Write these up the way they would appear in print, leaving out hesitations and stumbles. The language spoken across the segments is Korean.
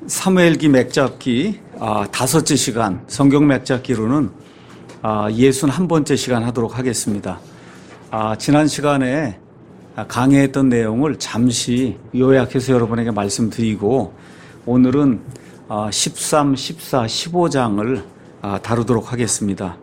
사무엘기 맥잡기 다섯째 시간, 성경 맥잡기로는 61번째 시간 하도록 하겠습니다. 지난 시간에 강의했던 내용을 잠시 요약해서 여러분에게 말씀드리고 오늘은 13, 14, 15장을 다루도록 하겠습니다.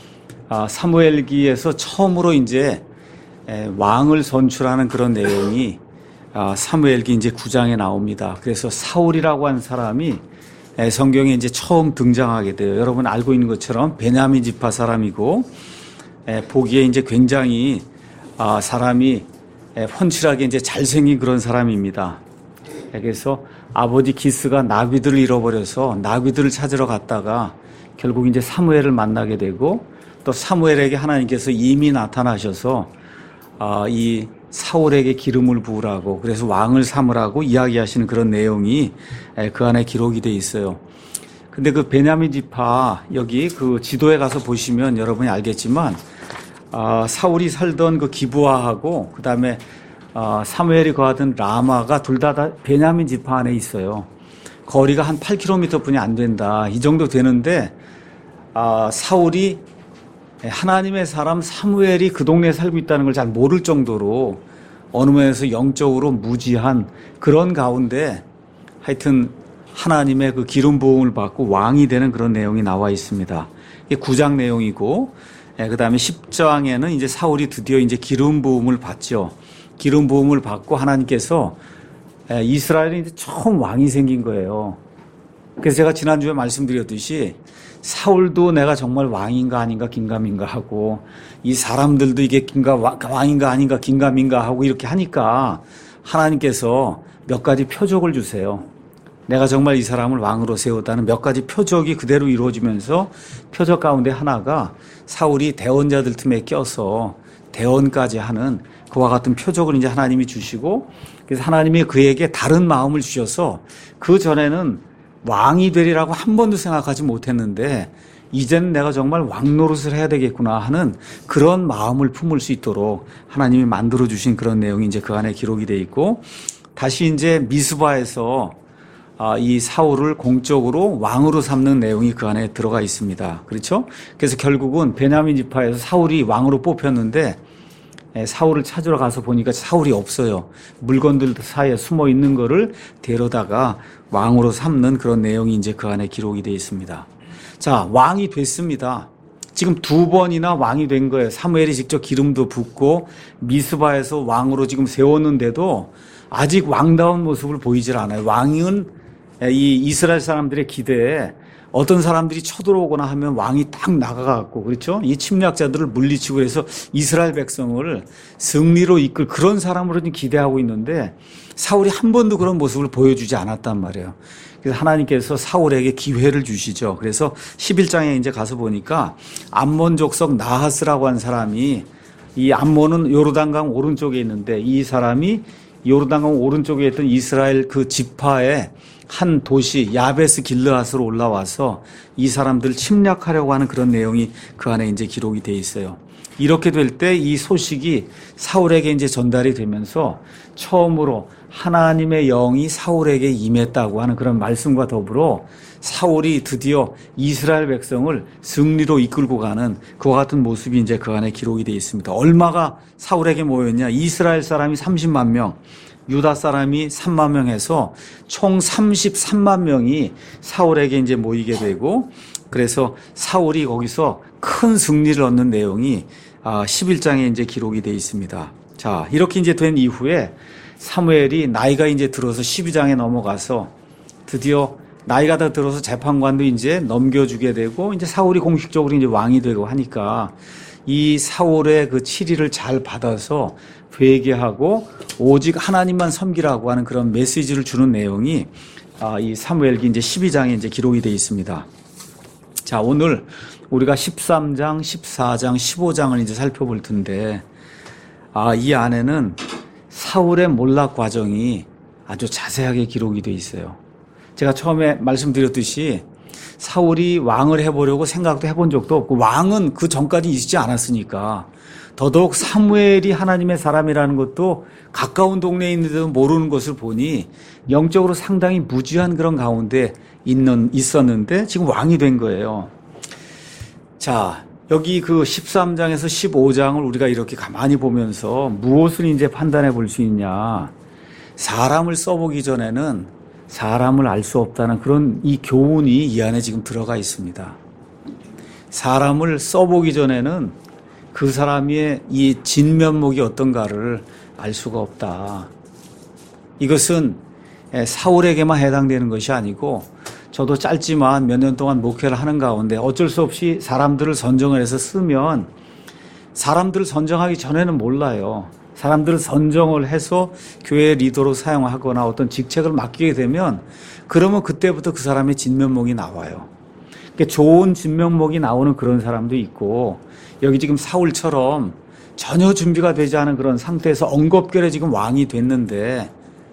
사무엘기에서 처음으로 이제 왕을 선출하는 그런 내용이 사무엘기 이제 9장에 나옵니다. 그래서 사울이라고 한 사람이 성경에 이제 처음 등장하게 돼요. 여러분 알고 있는 것처럼 베냐민 지파 사람이고 보기에 이제 굉장히 사람이 훤칠하게 이제 잘생긴 그런 사람입니다. 그래서 아버지 기스가 나귀들을 잃어버려서 나귀들을 찾으러 갔다가 결국 이제 사무엘을 만나게 되고 또 사무엘에게 하나님께서 이미 나타나셔서 이 사울에게 기름을 부으라고 그래서 왕을 삼으라고 이야기하시는 그런 내용이 그 안에 기록이 돼 있어요. 근데 그 베냐민 지파 여기 그 지도에 가서 보시면 여러분이 알겠지만 사울이 살던 그 기브아하고 그다음에 사무엘이 거하던 라마가 둘 다 베냐민 지파 안에 있어요. 거리가 한 8km 뿐이 안 된다. 이 정도 되는데 사울이 하나님의 사람 사무엘이 그 동네에 살고 있다는 걸 잘 모를 정도로 어느 면에서 영적으로 무지한 그런 가운데 하여튼 하나님의 그 기름 부음을 받고 왕이 되는 그런 내용이 나와 있습니다. 이게 9장 내용이고 그 다음에 10장에는 이제 사울이 드디어 이제 기름 부음을 받죠. 기름 부음을 받고 하나님께서 이스라엘이 이제 처음 왕이 생긴 거예요. 그래서 제가 지난주에 말씀드렸듯이 사울도 내가 정말 왕인가 아닌가 긴가민가 하고 이 사람들도 이게 왕인가 아닌가 긴가민가 하고 이렇게 하니까 하나님께서 몇 가지 표적을 주세요. 내가 정말 이 사람을 왕으로 세우다는 몇 가지 표적이 그대로 이루어지면서 표적 가운데 하나가 사울이 대언자들 틈에 껴서 대언까지 하는 그와 같은 표적을 이제 하나님이 주시고 그래서 하나님이 그에게 다른 마음을 주셔서 그 전에는 왕이 되리라고 한 번도 생각하지 못했는데 이제는 내가 정말 왕 노릇을 해야 되겠구나 하는 그런 마음을 품을 수 있도록 하나님이 만들어 주신 그런 내용이 이제 그 안에 기록이 돼 있고 다시 이제 미스바에서 이 사울을 공적으로 왕으로 삼는 내용이 그 안에 들어가 있습니다. 그렇죠? 그래서 결국은 베냐민 지파에서 사울이 왕으로 뽑혔는데 사울을 찾으러 가서 보니까 사울이 없어요. 물건들 사이에 숨어 있는 거를 데려다가 왕으로 삼는 그런 내용이 이제 그 안에 기록이 되어 있습니다. 자, 왕이 됐습니다. 지금 2번이나 왕이 된 거예요. 사무엘이 직접 기름도 붓고 미스바에서 왕으로 지금 세웠는데도 아직 왕다운 모습을 보이질 않아요. 왕은 이 이스라엘 사람들의 기대에 어떤 사람들이 쳐들어오거나 하면 왕이 딱 나가갖고 그렇죠? 이 침략자들을 물리치고 그래서 이스라엘 백성을 승리로 이끌 그런 사람으로 기대하고 있는데 사울이 한 번도 그런 모습을 보여주지 않았단 말이에요. 그래서 하나님께서 사울에게 기회를 주시죠. 그래서 11장에 이제 가서 보니까 암몬 족속 나하스라고 한 사람이 이 암몬은 요르단강 오른쪽에 있는데 이 사람이 요르단강 오른쪽에 있던 이스라엘 그 지파의 한 도시 야베스 길르앗으로 올라와서 이 사람들을 침략하려고 하는 그런 내용이 그 안에 이제 기록이 돼 있어요. 이렇게 될 때 이 소식이 사울에게 이제 전달이 되면서 처음으로 하나님의 영이 사울에게 임했다고 하는 그런 말씀과 더불어 사울이 드디어 이스라엘 백성을 승리로 이끌고 가는 그와 같은 모습이 이제 그 안에 기록이 돼 있습니다. 얼마가 사울에게 모였냐? 이스라엘 사람이 30만 명, 유다 사람이 3만 명에서 총 33만 명이 사울에게 이제 모이게 되고 그래서 사울이 거기서 큰 승리를 얻는 내용이 11장에 이제 기록이 되어 있습니다. 자, 이렇게 이제 된 이후에 사무엘이 나이가 이제 들어서 12장에 넘어가서 드디어 나이가 다 들어서 재판관도 이제 넘겨주게 되고 이제 사울이 공식적으로 이제 왕이 되고 하니까 이 사울의 그 치리를 잘 받아서 회개하고 오직 하나님만 섬기라고 하는 그런 메시지를 주는 내용이 이 사무엘기 이제 12장에 이제 기록이 되어 있습니다. 자, 오늘 우리가 13장, 14장, 15장을 이제 살펴볼 텐데 이 안에는 사울의 몰락 과정이 아주 자세하게 기록이 되어 있어요. 제가 처음에 말씀드렸듯이 사울이 왕을 해보려고 생각도 해본 적도 없고 왕은 그 전까지 있지 않았으니까 더더욱 사무엘이 하나님의 사람이라는 것도 가까운 동네에 있는데도 모르는 것을 보니 영적으로 상당히 무지한 그런 가운데 있었는데 지금 왕이 된 거예요. 자, 여기 그 13장에서 15장을 우리가 이렇게 가만히 보면서 무엇을 이제 판단해 볼 수 있냐. 사람을 써보기 전에는 사람을 알 수 없다는 그런 이 교훈이 이 안에 지금 들어가 있습니다. 사람을 써보기 전에는 그 사람의 이 진면목이 어떤가를 알 수가 없다. 이것은 사울에게만 해당되는 것이 아니고 저도 짧지만 몇 년 동안 목회를 하는 가운데 어쩔 수 없이 사람들을 선정을 해서 쓰면 사람들을 선정하기 전에는 몰라요. 사람들을 선정을 해서 교회 리더로 사용하거나 어떤 직책을 맡기게 되면 그러면 그때부터 그 사람의 진면목이 나와요. 그러니까 좋은 진면목이 나오는 그런 사람도 있고 여기 지금 사울처럼 전혀 준비가 되지 않은 그런 상태에서 엉겁결에 지금 왕이 됐는데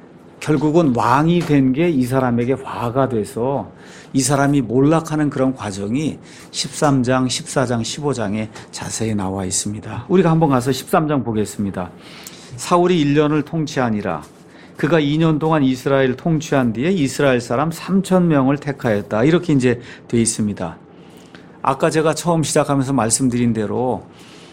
결국은 왕이 된 게 이 사람에게 화가 돼서 이 사람이 몰락하는 그런 과정이 13장, 14장, 15장에 자세히 나와 있습니다. 우리가 한번 가서 13장 보겠습니다. 사울이 1년을 통치하니라. 그가 2년 동안 이스라엘을 통치한 뒤에 이스라엘 사람 3,000명을 택하였다. 이렇게 이제 돼 있습니다. 아까 제가 처음 시작하면서 말씀드린 대로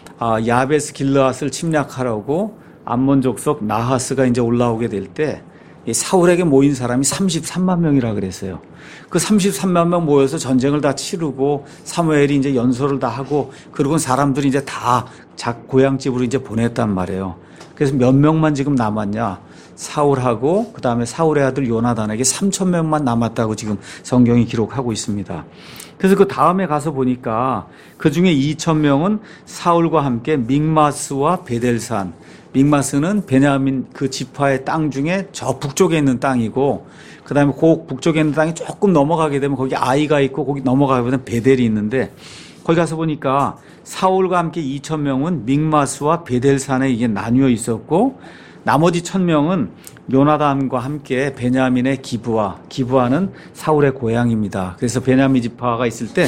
야베스 길르앗을 침략하려고 암몬 족속 나하스가 이제 올라오게 될 때 사울에게 모인 사람이 33만 명이라 그랬어요. 그 33만 명 모여서 전쟁을 다 치르고 사무엘이 이제 연설을 다 하고 그리고 사람들이 이제 다 고향집으로 이제 보냈단 말이에요. 그래서 몇 명만 지금 남았냐? 사울하고 그다음에 사울의 아들 요나단에게 3,000명만 남았다고 지금 성경이 기록하고 있습니다. 그래서 그 다음에 가서 보니까 그 중에 2,000명은 사울과 함께 믹마스와 베델산, 믹마스는 베냐민 그 지파의 땅 중에 저 북쪽에 있는 땅이고 그다음에 그 북쪽에 있는 땅이 조금 넘어가게 되면 거기 아이가 있고 거기 넘어가게 되면 베델이 있는데 거기 가서 보니까 사울과 함께 2,000명은 믹마스와 베델산에 이게 나뉘어 있었고 나머지 1,000명은 요나단과 함께 베냐민의 기브아는 사울의 고향입니다. 그래서 베냐민 지파가 있을 때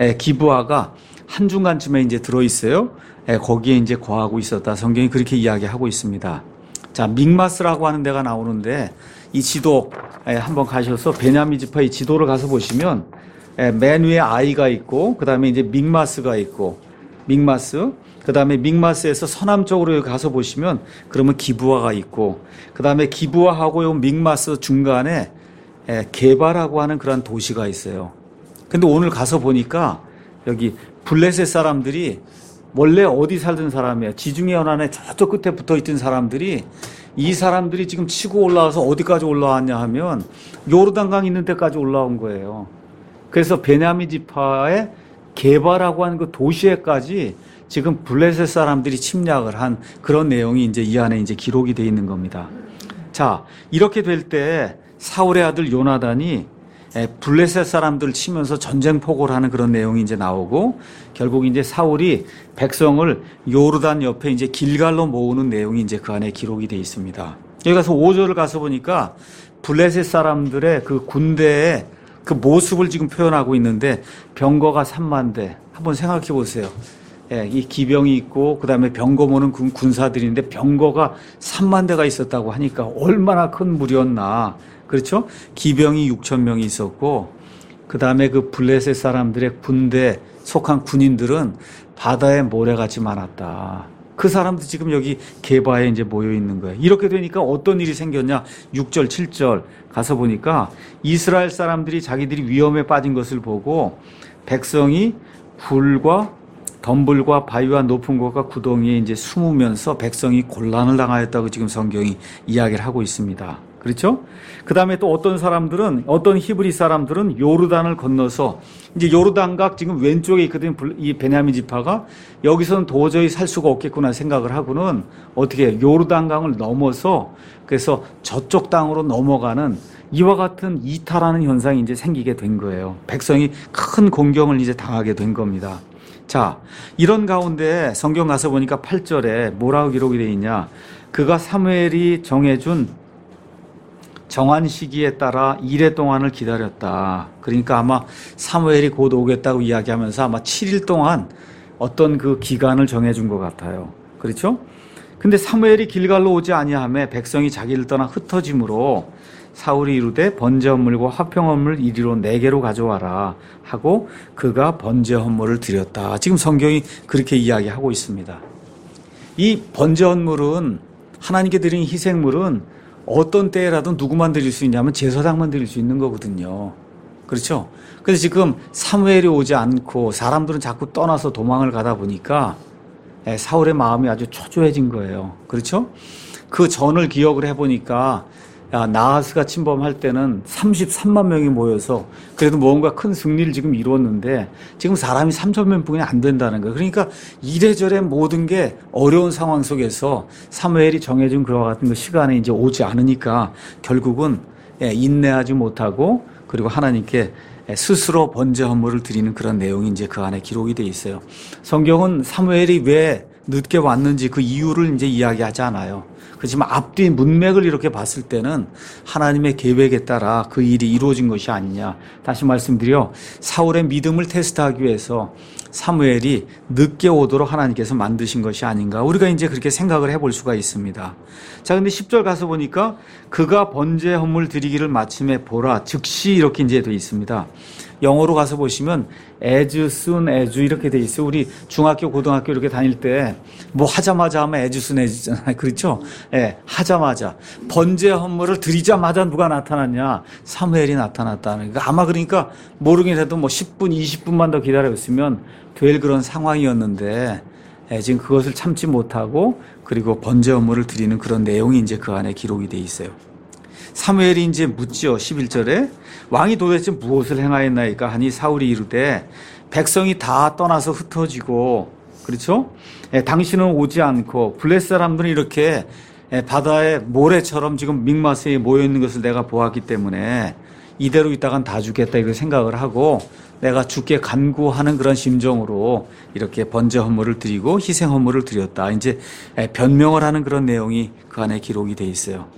기브아가 한중간쯤에 이제 들어 있어요. 거기에 이제 거하고 있었다. 성경이 그렇게 이야기하고 있습니다. 자, 믹마스라고 하는 데가 나오는데 이 지도 한번 가셔서 베냐민 지파의 지도를 가서 보시면 맨 위에 아이가 있고 그다음에 이제 믹마스가 있고 믹마스 그다음에 믹마스에서 서남쪽으로 가서 보시면 그러면 기브아가 있고 그다음에 기브아하고 요 믹마스 중간에 게바라고 하는 그런 도시가 있어요. 근데 오늘 가서 보니까 여기 블레셋 사람들이 원래 어디 살던 사람이야. 지중해 연안에 저쪽 끝에 붙어있던 사람들이 이 사람들이 지금 치고 올라와서 어디까지 올라왔냐 하면 요르단강 있는 데까지 올라온 거예요. 그래서 베냐민 지파의 게바라고 하는 그 도시에까지 지금 블레셋 사람들이 침략을 한 그런 내용이 이제 이 안에 이제 기록이 되어 있는 겁니다. 자, 이렇게 될 때 사울의 아들 요나단이 블레셋 사람들을 치면서 전쟁 포고를 하는 그런 내용이 이제 나오고 결국 이제 사울이 백성을 요르단 옆에 이제 길갈로 모으는 내용이 이제 그 안에 기록이 되어 있습니다. 여기 가서 5절을 가서 보니까 블레셋 사람들의 그 군대의 그 모습을 지금 표현하고 있는데 병거가 3만 대. 한번 생각해 보세요. 이 기병이 있고 그다음에 병거 모는 군사들인데 병거가 3만 대가 있었다고 하니까 얼마나 큰 무리였나. 그렇죠? 기병이 6,000명이 있었고 그다음에 그 블레셋 사람들의 군대 속한 군인들은 바다에 모래같이 많았다. 그 사람들 지금 여기 게바에 이제 모여 있는 거예요. 이렇게 되니까 어떤 일이 생겼냐? 6절, 7절 가서 보니까 이스라엘 사람들이 자기들이 위험에 빠진 것을 보고 백성이 불과 덤불과 바위와 높은 곳과 구덩이에 이제 숨으면서 백성이 곤란을 당하였다고 지금 성경이 이야기를 하고 있습니다. 그렇죠? 그 다음에 또 어떤 사람들은, 어떤 히브리 사람들은 요르단을 건너서, 이제 요르단각 지금 왼쪽에 있거든요. 이 베냐민 지파가 여기서는 도저히 살 수가 없겠구나 생각을 하고는 어떻게 해요? 요르단강을 넘어서 그래서 저쪽 땅으로 넘어가는 이와 같은 이탈하는 현상이 이제 생기게 된 거예요. 백성이 큰 공경을 이제 당하게 된 겁니다. 자, 이런 가운데 성경 가서 보니까 8절에 뭐라고 기록이 되어 있냐? 그가 사무엘이 정한 시기에 따라 이래 동안을 기다렸다. 그러니까 아마 사무엘이 곧 오겠다고 이야기하면서 아마 7일 동안 어떤 그 기간을 정해준 것 같아요. 그렇죠? 근데 사무엘이 길갈로 오지 아니하매 백성이 자기를 떠나 흩어짐으로 사울이 이르되 번제 헌물과 화평 헌물 이리로 내게로 가져와라 하고 그가 번제 헌물을 드렸다. 지금 성경이 그렇게 이야기하고 있습니다. 이 번제 헌물은 하나님께 드린 희생물은 어떤 때라도 누구만 드릴 수 있냐면 제사장만 드릴 수 있는 거거든요. 그렇죠? 그래서 지금 사무엘이 오지 않고 사람들은 자꾸 떠나서 도망을 가다 보니까 사울의 마음이 아주 초조해진 거예요. 그렇죠? 그 전을 기억을 해보니까 나하스가 침범할 때는 33만 명이 모여서 그래도 뭔가 큰 승리를 지금 이루었는데 지금 사람이 3천 명뿐이 안 된다는 거예요. 그러니까 이래저래 모든 게 어려운 상황 속에서 사무엘이 정해준 그와 같은 그 시간에 이제 오지 않으니까 결국은 인내하지 못하고 그리고 하나님께 스스로 번제 헌물을 드리는 그런 내용이 이제 그 안에 기록이 돼 있어요. 성경은 사무엘이 왜 늦게 왔는지 그 이유를 이제 이야기하지 않아요. 그렇지만 앞뒤 문맥을 이렇게 봤을 때는 하나님의 계획에 따라 그 일이 이루어진 것이 아니냐. 다시 말씀드려 사울의 믿음을 테스트하기 위해서 사무엘이 늦게 오도록 하나님께서 만드신 것이 아닌가. 우리가 이제 그렇게 생각을 해볼 수가 있습니다. 자, 근데 10절 가서 보니까 그가 번제 헌물 드리기를 마침에 보라. 즉시 이렇게 이제 돼 있습니다. 영어로 가서 보시면 as soon as 이렇게 돼 있어요. 우리 중학교, 고등학교 이렇게 다닐 때 뭐 하자마자 하면 as soon as잖아요. 그렇죠? 예, 하자마자. 번제 헌물을 드리자마자 누가 나타났냐? 사무엘이 나타났다는 거. 아마 그러니까 모르긴 해도 뭐 10분, 20분만 더 기다렸으면 될 그런 상황이었는데 지금 그것을 참지 못하고 그리고 번제 헌물을 드리는 그런 내용이 이제 그 안에 기록이 돼 있어요. 사무엘이 이제 묻죠. 11절에 왕이 도대체 무엇을 행하였나이까 하니 사울이 이르되 백성이 다 떠나서 흩어지고 그렇죠? 당신은 오지 않고 블레 사람들은 이렇게 바다의 모래처럼 지금 mik마스에 모여 있는 것을 내가 보았기 때문에 이대로 있다간 다 죽겠다 이렇게 생각을 하고 내가 죽게 간구하는 그런 심정으로 이렇게 번제 헌물을 드리고 희생 헌물을 드렸다. 이제 변명을 하는 그런 내용이 그 안에 기록이 돼 있어요.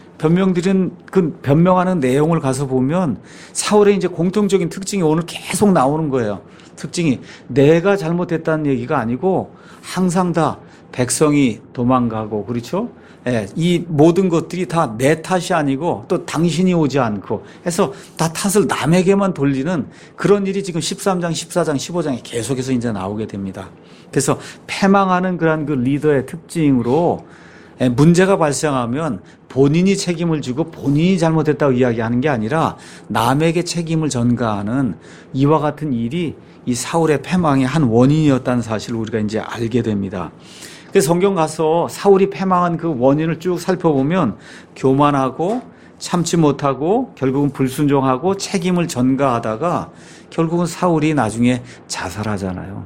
변명하는 내용을 가서 보면 사울의 이제 공통적인 특징이 오늘 계속 나오는 거예요. 특징이 내가 잘못했다는 얘기가 아니고 항상 다 백성이 도망가고 그렇죠? 이 모든 것들이 다 내 탓이 아니고 또 당신이 오지 않고 해서 다 탓을 남에게만 돌리는 그런 일이 지금 13장, 14장, 15장에 계속해서 이제 나오게 됩니다. 그래서 패망하는 그런 그 리더의 특징으로 문제가 발생하면 본인이 책임을 지고 본인이 잘못했다고 이야기하는 게 아니라 남에게 책임을 전가하는 이와 같은 일이 이 사울의 패망의 한 원인이었다는 사실을 우리가 이제 알게 됩니다. 그래서 성경 가서 사울이 패망한 그 원인을 쭉 살펴보면 교만하고 참지 못하고 결국은 불순종하고 책임을 전가하다가 결국은 사울이 나중에 자살하잖아요.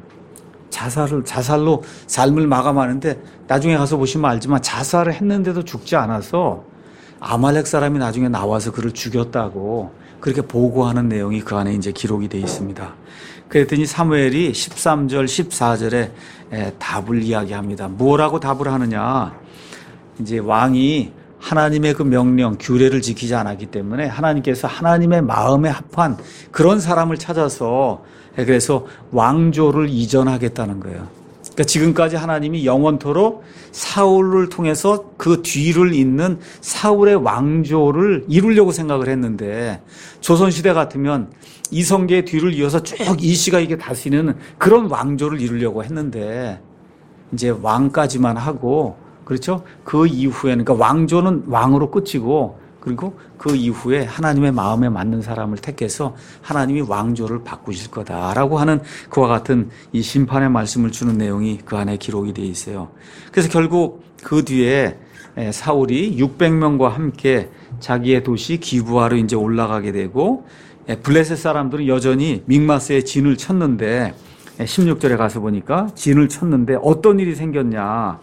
자살로 삶을 마감하는데 나중에 가서 보시면 알지만 자살을 했는데도 죽지 않아서 아말렉 사람이 나중에 나와서 그를 죽였다고 그렇게 보고하는 내용이 그 안에 이제 기록이 되어 있습니다. 그랬더니 사무엘이 13절, 14절에 답을 이야기합니다. 뭐라고 답을 하느냐? 이제 왕이 하나님의 그 명령, 규례를 지키지 않았기 때문에 하나님께서 하나님의 마음에 합한 그런 사람을 찾아서 그래서 왕조를 이전하겠다는 거예요. 그러니까 지금까지 하나님이 영원토록 사울을 통해서 그 뒤를 잇는 사울의 왕조를 이루려고 생각을 했는데 조선시대 같으면 이성계의 뒤를 이어서 쭉 이씨가 이게 다스리는 그런 왕조를 이루려고 했는데 이제 왕까지만 하고 그렇죠? 그 이후에는 그러니까 왕조는 왕으로 끝이고 그리고 그 이후에 하나님의 마음에 맞는 사람을 택해서 하나님이 왕조를 바꾸실 거다라고 하는 그와 같은 이 심판의 말씀을 주는 내용이 그 안에 기록이 되어 있어요. 그래서 결국 그 뒤에 사울이 600명과 함께 자기의 도시 기브아로 이제 올라가게 되고 블레셋 사람들은 여전히 mik마스에 진을 쳤는데 16절에 가서 보니까 진을 쳤는데 어떤 일이 생겼냐?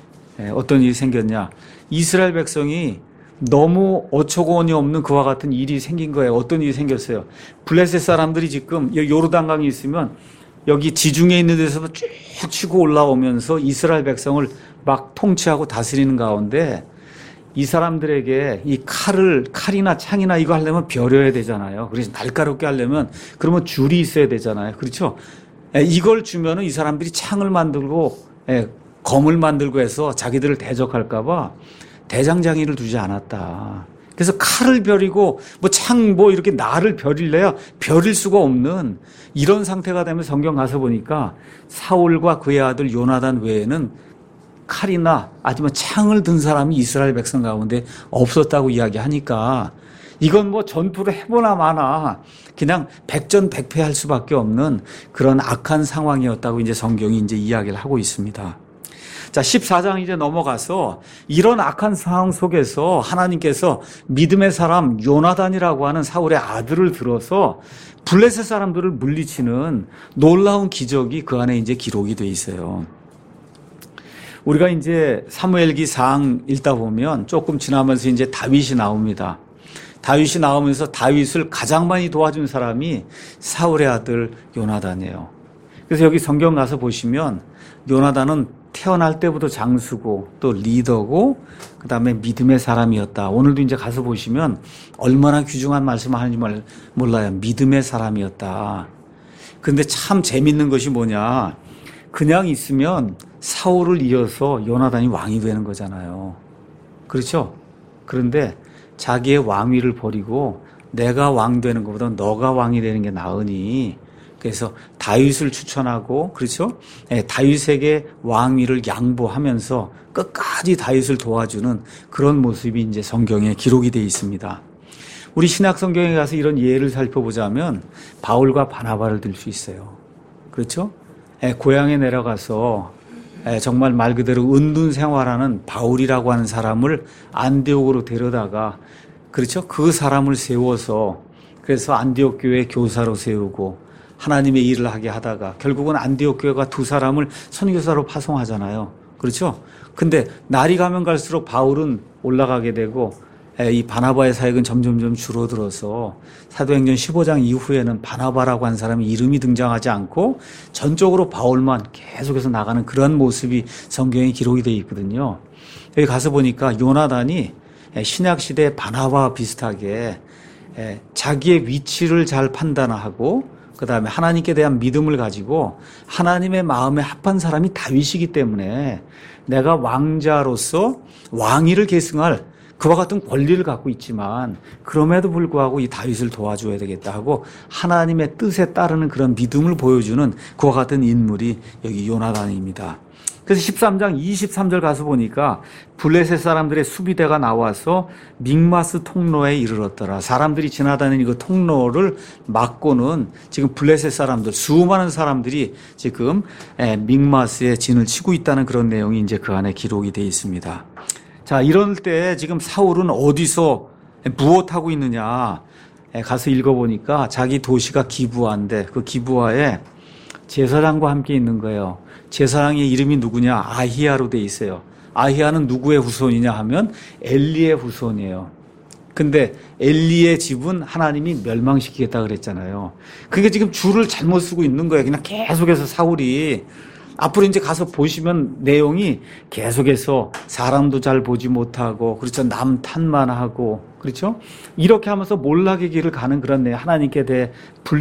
이스라엘 백성이 너무 어처구니 없는 그와 같은 일이 생긴 거예요. 어떤 일이 생겼어요? 블레셋 사람들이 지금 요르단강이 있으면 여기 지중해 있는 데서 쭉 치고 올라오면서 이스라엘 백성을 막 통치하고 다스리는 가운데 이 사람들에게 이 칼이나 창이나 이거 하려면 벼려야 되잖아요. 그래서 날카롭게 하려면 그러면 줄이 있어야 되잖아요. 그렇죠? 이걸 주면은 이 사람들이 창을 만들고 검을 만들고 해서 자기들을 대적할까봐 대장장이를 두지 않았다. 그래서 칼을 벼리고 이렇게 나를 벼릴래야 벼릴 수가 없는 이런 상태가 되면 성경 가서 보니까 사울과 그의 아들 요나단 외에는 칼이나 아니면 창을 든 사람이 이스라엘 백성 가운데 없었다고 이야기하니까 이건 전투를 해보나 마나 그냥 백전백패할 수밖에 없는 그런 악한 상황이었다고 이제 성경이 이제 이야기를 하고 있습니다. 자, 14장 이제 넘어가서 이런 악한 상황 속에서 하나님께서 믿음의 사람 요나단이라고 하는 사울의 아들을 들어서 블레셋 사람들을 물리치는 놀라운 기적이 그 안에 이제 기록이 돼 있어요. 우리가 이제 사무엘기 4장 읽다 보면 조금 지나면서 이제 다윗이 나옵니다. 다윗이 나오면서 다윗을 가장 많이 도와준 사람이 사울의 아들 요나단이에요. 그래서 여기 성경 가서 보시면 요나단은 태어날 때부터 장수고 또 리더고 그다음에 믿음의 사람이었다. 오늘도 이제 가서 보시면 얼마나 귀중한 말씀을 하는지 몰라요. 믿음의 사람이었다. 근데 참 재밌는 것이 뭐냐. 그냥 있으면 사울을 이어서 요나단이 왕이 되는 거잖아요. 그렇죠? 그런데 자기의 왕위를 버리고 내가 왕 되는 것보다 너가 왕이 되는 게 나으니 그래서 다윗을 추천하고 그렇죠? 다윗에게 왕위를 양보하면서 끝까지 다윗을 도와주는 그런 모습이 이제 성경에 기록이 되어 있습니다. 우리 신약 성경에 가서 이런 예를 살펴보자면 바울과 바나바를 들 수 있어요. 그렇죠? 고향에 내려가서 정말 말 그대로 은둔 생활하는 바울이라고 하는 사람을 안디옥으로 데려다가 그렇죠? 그 사람을 세워서 그래서 안디옥 교회 교사로 세우고 하나님의 일을 하게 하다가 결국은 안디옥 교회가 두 사람을 선교사로 파송하잖아요. 그렇죠? 근데 날이 가면 갈수록 바울은 올라가게 되고 이 바나바의 사역은 점점점 줄어들어서 사도행전 15장 이후에는 바나바라고 한 사람의 이름이 등장하지 않고 전적으로 바울만 계속해서 나가는 그런 모습이 성경에 기록이 되어 있거든요. 여기 가서 보니까 요나단이 신약시대 바나바와 비슷하게 자기의 위치를 잘 판단하고 그 다음에 하나님께 대한 믿음을 가지고 하나님의 마음에 합한 사람이 다윗이기 때문에 내가 왕자로서 왕위를 계승할 그와 같은 권리를 갖고 있지만 그럼에도 불구하고 이 다윗을 도와줘야 되겠다 하고 하나님의 뜻에 따르는 그런 믿음을 보여주는 그와 같은 인물이 여기 요나단입니다. 그래서 13장 23절 가서 보니까 블레셋 사람들의 수비대가 나와서 믹마스 통로에 이르렀더라. 사람들이 지나다니는 그 통로를 막고는 지금 블레셋 사람들, 수많은 사람들이 지금 믹마스에 진을 치고 있다는 그런 내용이 이제 그 안에 기록이 되어 있습니다. 자, 이럴 때 지금 사울은 어디서 무엇하고 있느냐. 가서 읽어보니까 자기 도시가 기브아인데 그 기브아에 제사장과 함께 있는 거예요. 제사장의 이름이 누구냐? 아히야로 돼 있어요. 아히야는 누구의 후손이냐 하면 엘리의 후손이에요. 근데 엘리의 집은 하나님이 멸망시키겠다 그랬잖아요. 그게 지금 줄을 잘못 쓰고 있는 거예요. 그냥 계속해서 사울이 앞으로 이제 가서 보시면 내용이 계속해서 사람도 잘 보지 못하고 그렇죠. 남 탓만 하고 그렇죠. 이렇게 하면서 몰락의 길을 가는 그런 하나님께 대해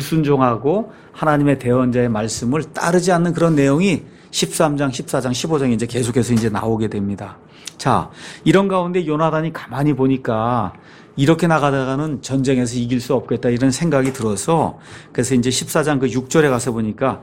불순종하고 하나님의 대언자의 말씀을 따르지 않는 그런 내용이 13장, 14장, 15장에 이제 계속해서 이제 나오게 됩니다. 자, 이런 가운데 요나단이 가만히 보니까 이렇게 나가다가는 전쟁에서 이길 수 없겠다 이런 생각이 들어서 그래서 이제 14장 그 6절에 가서 보니까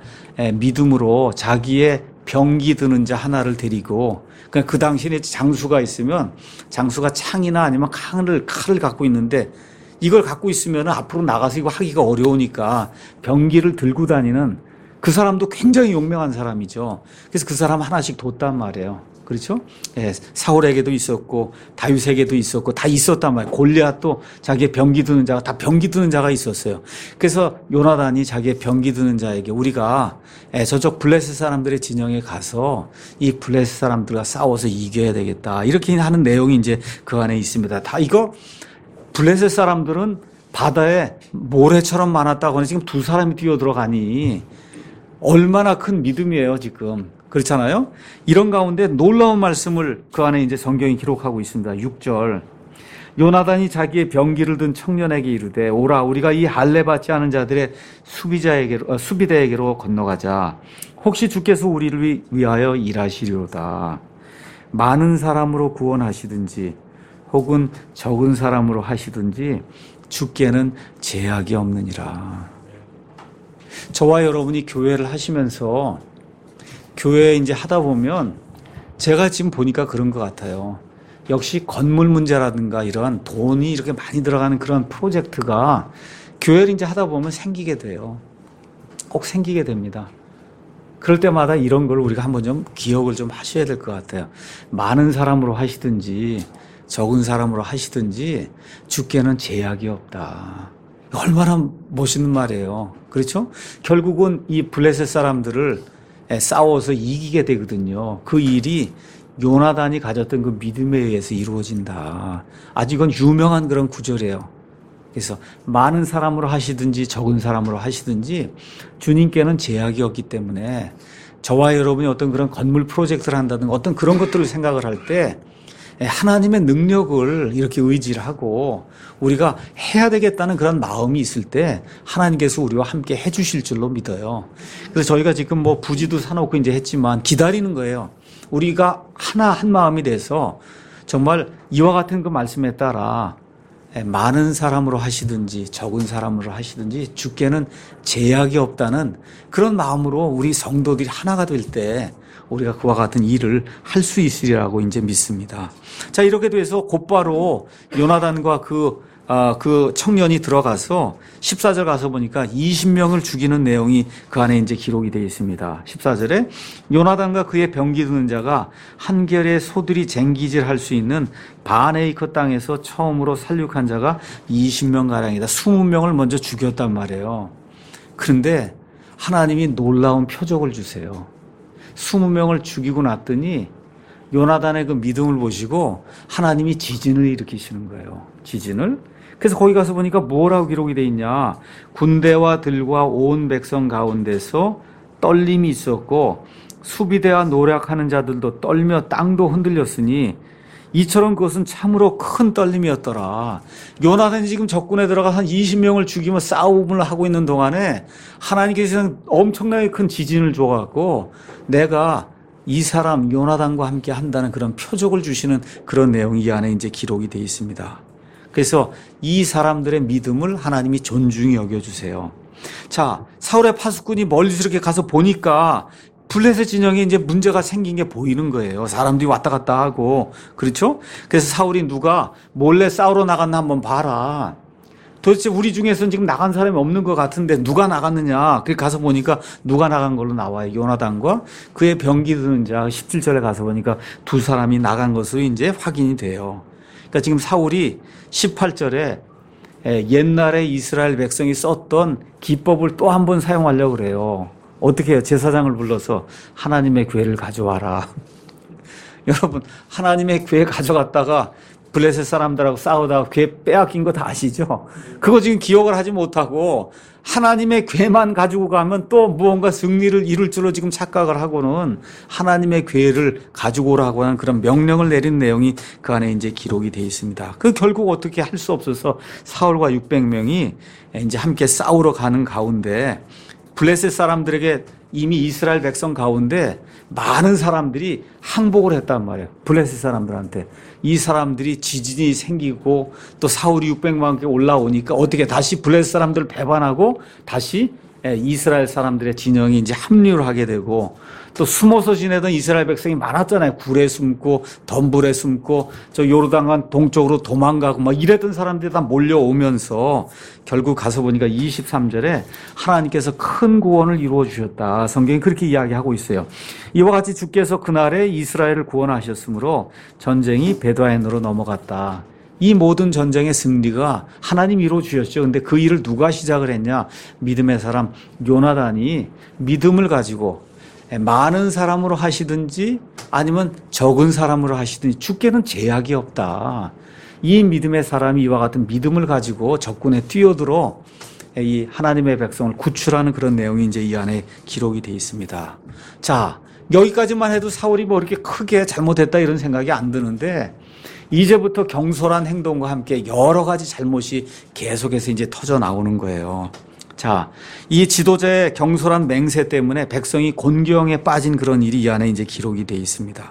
믿음으로 자기의 병기 드는 자 하나를 데리고 그 당시에 장수가 있으면 장수가 창이나 아니면 칼을 갖고 있는데 이걸 갖고 있으면 앞으로 나가서 이거 하기가 어려우니까 병기를 들고 다니는 그 사람도 굉장히 용맹한 사람이죠. 그래서 그 사람 하나씩 뒀단 말이에요. 그렇죠? 예, 사울에게도 있었고 다윗에게도 있었고 다 있었단 말이에요. 골리앗도 자기의 병기 드는 자가 다 병기 드는 자가 있었어요. 그래서 요나단이 자기의 병기 드는 자에게 우리가 저쪽 블레셋 사람들의 진영에 가서 이 블레셋 사람들과 싸워서 이겨야 되겠다. 이렇게 하는 내용이 이제 그 안에 있습니다. 다 이거 블레셋 사람들은 바다에 모래처럼 많았다고 하는 지금 두 사람이 뛰어들어가니 얼마나 큰 믿음이에요, 지금. 그렇잖아요? 이런 가운데 놀라운 말씀을 그 안에 이제 성경이 기록하고 있습니다. 6절. 요나단이 자기의 병기를 든 청년에게 이르되 오라 우리가 이 할례 받지 않은 자들의 수비대에게로 건너가자. 혹시 주께서 우리를 위하여 일하시리로다. 많은 사람으로 구원하시든지 혹은 적은 사람으로 하시든지 주께는 제약이 없느니라. 저와 여러분이 교회를 하시면서 교회 이제 하다 보면 제가 지금 보니까 그런 것 같아요. 역시 건물 문제라든가 이런 돈이 이렇게 많이 들어가는 그런 프로젝트가 교회를 이제 하다 보면 생기게 돼요. 꼭 생기게 됩니다. 그럴 때마다 이런 걸 우리가 한번 좀 기억을 좀 하셔야 될 것 같아요. 많은 사람으로 하시든지 적은 사람으로 하시든지 주께는 제약이 없다. 얼마나 멋있는 말이에요. 그렇죠? 결국은 이 블레셋 사람들을 싸워서 이기게 되거든요. 그 일이 요나단이 가졌던 그 믿음에 의해서 이루어진다. 아주 이건 유명한 그런 구절이에요. 그래서 많은 사람으로 하시든지 적은 사람으로 하시든지 주님께는 제약이 없기 때문에 저와 여러분이 어떤 그런 건물 프로젝트를 한다든가 어떤 그런 것들을 생각을 할 때 하나님의 능력을 이렇게 의지를 하고 우리가 해야 되겠다는 그런 마음이 있을 때 하나님께서 우리와 함께 해 주실 줄로 믿어요. 그래서 저희가 지금 뭐 부지도 사놓고 이제 했지만 기다리는 거예요. 우리가 하나 한 마음이 돼서 정말 이와 같은 그 말씀에 따라 많은 사람으로 하시든지 적은 사람으로 하시든지 주께는 제약이 없다는 그런 마음으로 우리 성도들이 하나가 될 때 우리가 그와 같은 일을 할 수 있으리라고 이제 믿습니다. 자, 이렇게 돼서 곧바로 요나단과 그 청년이 들어가서 14절 가서 보니까 20명을 죽이는 내용이 그 안에 이제 기록이 되어 있습니다. 14절에 요나단과 그의 병기 드는 자가 한결의 소들이 쟁기질할 수 있는 반에이커 땅에서 처음으로 살육한 자가 20명 가량이다. 20명을 먼저 죽였단 말이에요. 그런데 하나님이 놀라운 표적을 주세요. 20명을 죽이고 났더니 요나단의 그 믿음을 보시고 하나님이 지진을 일으키시는 거예요. 지진을. 그래서 거기 가서 보니까 뭐라고 기록이 돼 있냐. 군대와 들과 온 백성 가운데서 떨림이 있었고 수비대와 노력하는 자들도 떨며 땅도 흔들렸으니 이처럼 그것은 참으로 큰 떨림이었더라. 요나단이 지금 적군에 들어가서 한 20명을 죽이며 싸움을 하고 있는 동안에 하나님께서는 엄청나게 큰 지진을 줘갖고 내가 이 사람 요나단과 함께 한다는 그런 표적을 주시는 그런 내용이 이 안에 이제 기록이 되어 있습니다. 그래서 이 사람들의 믿음을 하나님이 존중히 여겨주세요. 자, 사울의 파수꾼이 멀리서 이렇게 가서 보니까 블레셋 진영에 이제 문제가 생긴 게 보이는 거예요. 사람들이 왔다 갔다 하고. 그렇죠? 그래서 사울이 누가 몰래 싸우러 나갔나 한번 봐라. 도대체 우리 중에서는 지금 나간 사람이 없는 것 같은데 누가 나갔느냐. 그렇게 가서 보니까 누가 나간 걸로 나와요. 요나단과 그의 병기 드는 자 17절에 가서 보니까 두 사람이 나간 것으로 이제 확인이 돼요. 그러니까 지금 사울이 18절에 옛날에 이스라엘 백성이 썼던 기법을 또 한 번 사용하려고 그래요. 어떻게 해요? 제사장을 불러서 하나님의 괴를 가져와라. 여러분, 하나님의 괴 가져갔다가 블레셋 사람들하고 싸우다가 괴 빼앗긴 거 다 아시죠? 그거 지금 기억을 하지 못하고 하나님의 괴만 가지고 가면 또 무언가 승리를 이룰 줄로 지금 착각을 하고는 하나님의 괴를 가지고 오라고 하는 그런 명령을 내린 내용이 그 안에 이제 기록이 되어 있습니다. 그 결국 어떻게 할 수 없어서 사울과 600명이 이제 함께 싸우러 가는 가운데 블레셋 사람들에게 이미 이스라엘 백성 가운데 많은 사람들이 항복을 했단 말이에요. 블레셋 사람들한테. 이 사람들이 지진이 생기고 또 사울이 600만 개 올라오니까 어떻게 다시 블레셋 사람들을 배반하고 다시 이스라엘 사람들의 진영이 이제 합류를 하게 되고 또 숨어서 지내던 이스라엘 백성이 많았잖아요. 굴에 숨고 덤불에 숨고 저 요르단강 동쪽으로 도망가고 막 이랬던 사람들이 다 몰려오면서 결국 가서 보니까 23절에 하나님께서 큰 구원을 이루어 주셨다. 성경이 그렇게 이야기하고 있어요. 이와 같이 주께서 그날에 이스라엘을 구원하셨으므로 전쟁이 베드와인으로 넘어갔다. 이 모든 전쟁의 승리가 하나님이 이루어 주셨죠. 근데 그 일을 누가 시작을 했냐? 믿음의 사람 요나단이 믿음을 가지고 많은 사람으로 하시든지 아니면 적은 사람으로 하시든지 주께는 제약이 없다. 이 믿음의 사람이 이와 같은 믿음을 가지고 적군에 뛰어들어 이 하나님의 백성을 구출하는 그런 내용이 이제 이 안에 기록이 되어 있습니다. 자, 여기까지만 해도 사울이 뭐 이렇게 크게 잘못했다 이런 생각이 안 드는데 이제부터 경솔한 행동과 함께 여러 가지 잘못이 계속해서 이제 터져 나오는 거예요. 자, 이 지도자의 경솔한 맹세 때문에 백성이 곤경에 빠진 그런 일이 이 안에 이제 기록이 되어 있습니다.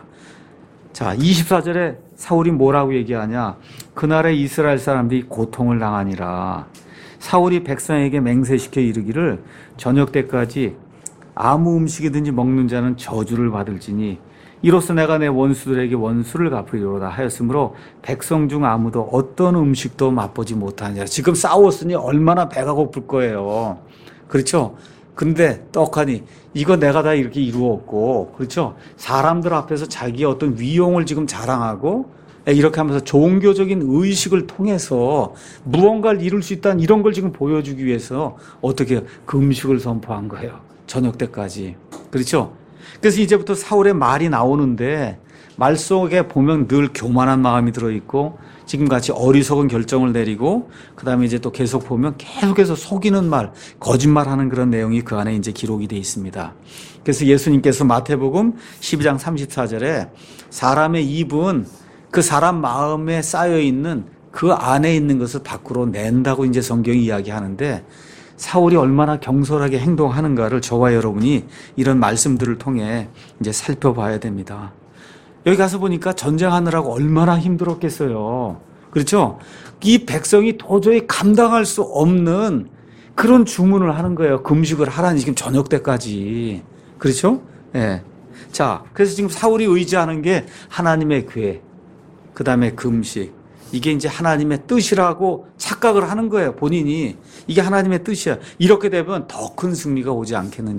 자, 24절에 사울이 뭐라고 얘기하냐? 그날에 이스라엘 사람들이 고통을 당하니라. 사울이 백성에게 맹세시켜 이르기를 저녁 때까지 아무 음식이든지 먹는 자는 저주를 받을지니 이로써 내가 내 원수들에게 원수를 갚으리로다 하였으므로 백성 중 아무도 어떤 음식도 맛보지 못하니라. 지금 싸웠으니 얼마나 배가 고플 거예요. 그렇죠? 근데 떡하니 이거 내가 다 이렇게 이루었고, 그렇죠? 사람들 앞에서 자기의 어떤 위용을 지금 자랑하고 이렇게 하면서 종교적인 의식을 통해서 무언가를 이룰 수 있다는 이런 걸 지금 보여주기 위해서 어떻게 그 음식을 선포한 거예요. 저녁 때까지. 그렇죠? 그래서 이제부터 사울의 말이 나오는데 말 속에 보면 늘 교만한 마음이 들어있고 지금같이 어리석은 결정을 내리고 그다음에 이제 또 계속 보면 계속해서 속이는 말, 거짓말하는 그런 내용이 그 안에 이제 기록이 되어 있습니다. 그래서 예수님께서 마태복음 12장 34절에 사람의 입은 그 사람 마음에 쌓여 있는 그 안에 있는 것을 밖으로 낸다고 이제 성경이 이야기하는데 사울이 얼마나 경솔하게 행동하는가를 저와 여러분이 이런 말씀들을 통해 이제 살펴봐야 됩니다. 여기 가서 보니까 전쟁하느라고 얼마나 힘들었겠어요. 그렇죠? 이 백성이 도저히 감당할 수 없는 그런 주문을 하는 거예요. 금식을 하라니 지금 저녁 때까지. 그렇죠? 예. 네. 자, 그래서 지금 사울이 의지하는 게 하나님의 궤, 그 다음에 금식. 이게 이제 하나님의 뜻이라고 착각을 하는 거예요. 본인이. 이게 하나님의 뜻이야. 이렇게 되면 더 큰 승리가 오지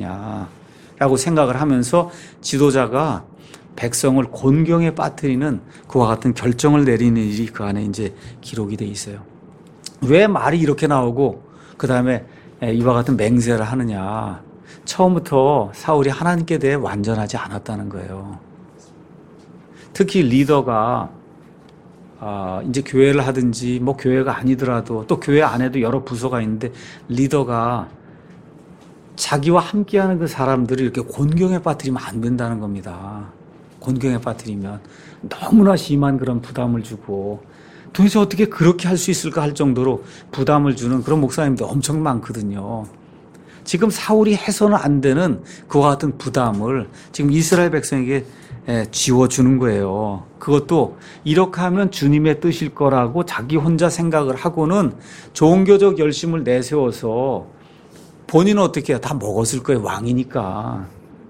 않겠느냐라고 생각을 하면서 지도자가 백성을 곤경에 빠뜨리는 그와 같은 결정을 내리는 일이 그 안에 이제 기록이 돼 있어요. 왜 말이 이렇게 나오고 그 다음에 이와 같은 맹세를 하느냐. 처음부터 사울이 하나님께 대해 완전하지 않았다는 거예요. 특히 리더가 이제 교회를 하든지 뭐 교회가 아니더라도 또 교회 안에도 여러 부서가 있는데 리더가 자기와 함께하는 그 사람들을 이렇게 곤경에 빠뜨리면 안 된다는 겁니다. 곤경에 빠뜨리면 너무나 심한 그런 부담을 주고 도대체 어떻게 그렇게 할 수 있을까 할 정도로 부담을 주는 그런 목사님들 엄청 많거든요. 지금 사울이 해서는 안 되는 그와 같은 부담을 지금 이스라엘 백성에게 지워주는 거예요. 그것도 이렇게 하면 주님의 뜻일 거라고 자기 혼자 생각을 하고는 종교적 열심을 내세워서 본인은 어떻게 해요? 다 먹었을 거예요. 왕이니까.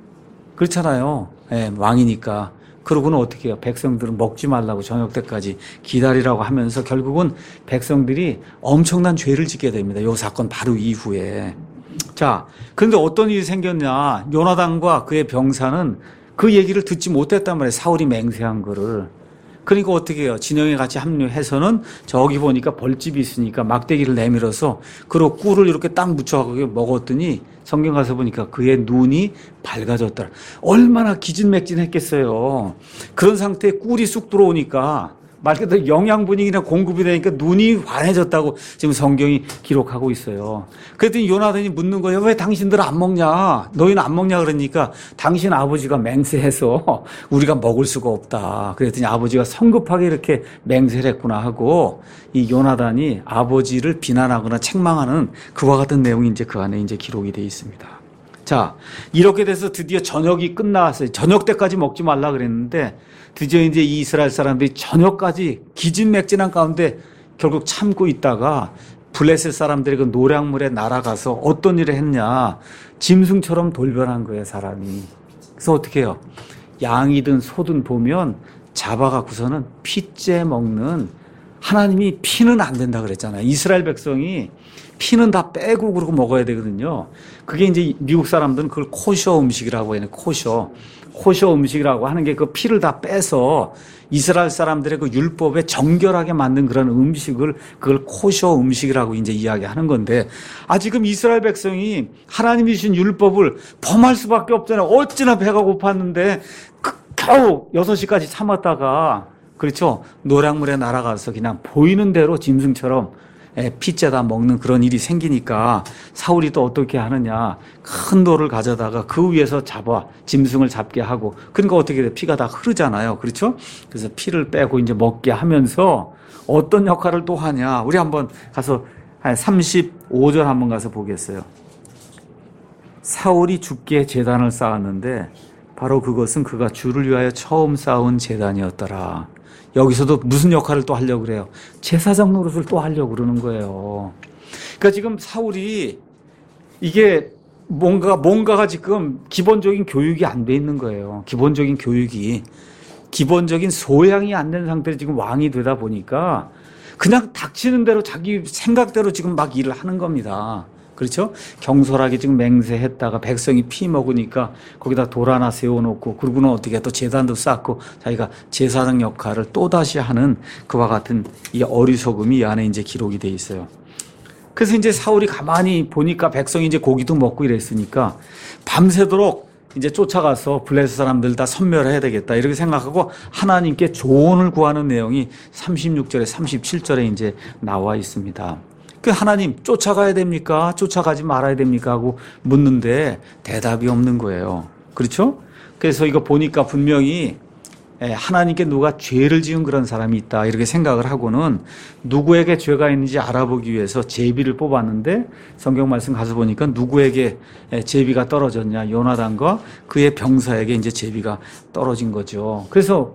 그렇잖아요. 네, 왕이니까. 그러고는 어떻게 해요? 백성들은 먹지 말라고 저녁 때까지 기다리라고 하면서 결국은 백성들이 엄청난 죄를 짓게 됩니다. 이 사건 바로 이후에. 자, 그런데 어떤 일이 생겼냐. 요나단과 그의 병사는 그 얘기를 듣지 못했단 말이에요. 사울이 맹세한 거를. 그러니까 어떻게 해요? 진영에 같이 합류해서는 저기 보니까 벌집이 있으니까 막대기를 내밀어서 그리고 꿀을 이렇게 딱 묻혀가지고 먹었더니 성경 가서 보니까 그의 눈이 밝아졌더라. 얼마나 기진맥진했겠어요. 그런 상태에 꿀이 쑥 들어오니까 말 그대로 영양분이 그냥 공급이 되니까 눈이 환해졌다고 지금 성경이 기록하고 있어요. 그랬더니 요나단이 묻는 거예요. 왜 당신들은 안 먹냐? 너희는 안 먹냐? 그러니까 당신 아버지가 맹세해서 우리가 먹을 수가 없다. 그랬더니 아버지가 성급하게 이렇게 맹세를 했구나 하고 이 요나단이 아버지를 비난하거나 책망하는 그와 같은 내용이 이제 그 안에 이제 기록이 되어 있습니다. 자, 이렇게 돼서 드디어 저녁이 끝나왔어요. 저녁 때까지 먹지 말라 그랬는데 드디어 이제 이 이스라엘 사람들이 저녁까지 기진맥진한 가운데 결국 참고 있다가 블레셋 사람들이 그 노략물에 날아가서 어떤 일을 했냐. 짐승처럼 돌변한 거예요, 사람이. 그래서 어떻게 해요? 양이든 소든 보면 잡아갖고서는 피째 먹는 하나님이 피는 안 된다 그랬잖아요. 이스라엘 백성이 피는 다 빼고 그러고 먹어야 되거든요. 그게 이제 미국 사람들은 그걸 코셔 음식이라고 해요. 코셔 음식이라고 하는 게 그 피를 다 빼서 이스라엘 사람들의 그 율법에 정결하게 만든 그런 음식을 그걸 코셔 음식이라고 이제 이야기하는 건데 지금 이스라엘 백성이 하나님이 주신 율법을 범할 수밖에 없잖아요. 어찌나 배가 고팠는데 겨우 6시까지 참았다가 그렇죠. 노략물에 날아가서 그냥 보이는 대로 짐승처럼 피째다 먹는 그런 일이 생기니까 사울이 또 어떻게 하느냐. 큰 돌을 가져다가 그 위에서 짐승을 잡게 하고 그러니까 어떻게 돼? 피가 다 흐르잖아요. 그렇죠? 그래서 피를 빼고 이제 먹게 하면서 어떤 역할을 또 하냐. 우리 한번 가서 한 35절 한번 가서 보겠어요. 사울이 죽게 제단을 쌓았는데 바로 그것은 그가 주를 위하여 처음 쌓은 제단이었더라. 여기서도 무슨 역할을 또 하려고 그래요? 제사장 노릇을 또 하려고 그러는 거예요. 그러니까 지금 사울이 이게 뭔가가 지금 기본적인 교육이 안 돼 있는 거예요. 기본적인 교육이. 기본적인 소양이 안 된 상태로 지금 왕이 되다 보니까 그냥 닥치는 대로 자기 생각대로 지금 막 일을 하는 겁니다. 그렇죠? 경솔하게 지금 맹세했다가 백성이 피 먹으니까 거기다 돌 하나 세워놓고 그러고는 어떻게 또 제단도 쌓고 자기가 제사장 역할을 또다시 하는 그와 같은 이 어리석음이 이 안에 이제 기록이 돼 있어요. 그래서 이제 사울이 가만히 보니까 백성이 이제 고기도 먹고 이랬으니까 밤새도록 이제 쫓아가서 블레셋 사람들 다 섬멸해야 되겠다 이렇게 생각하고 하나님께 조언을 구하는 내용이 36절에 37절에 이제 나와 있습니다. 그 하나님 쫓아가야 됩니까? 쫓아가지 말아야 됩니까? 하고 묻는데 대답이 없는 거예요. 그렇죠? 그래서 이거 보니까 분명히 하나님께 누가 죄를 지은 그런 사람이 있다 이렇게 생각을 하고는 누구에게 죄가 있는지 알아보기 위해서 제비를 뽑았는데 성경 말씀 가서 보니까 누구에게 제비가 떨어졌냐? 요나단과 그의 병사에게 이제 제비가 떨어진 거죠. 그래서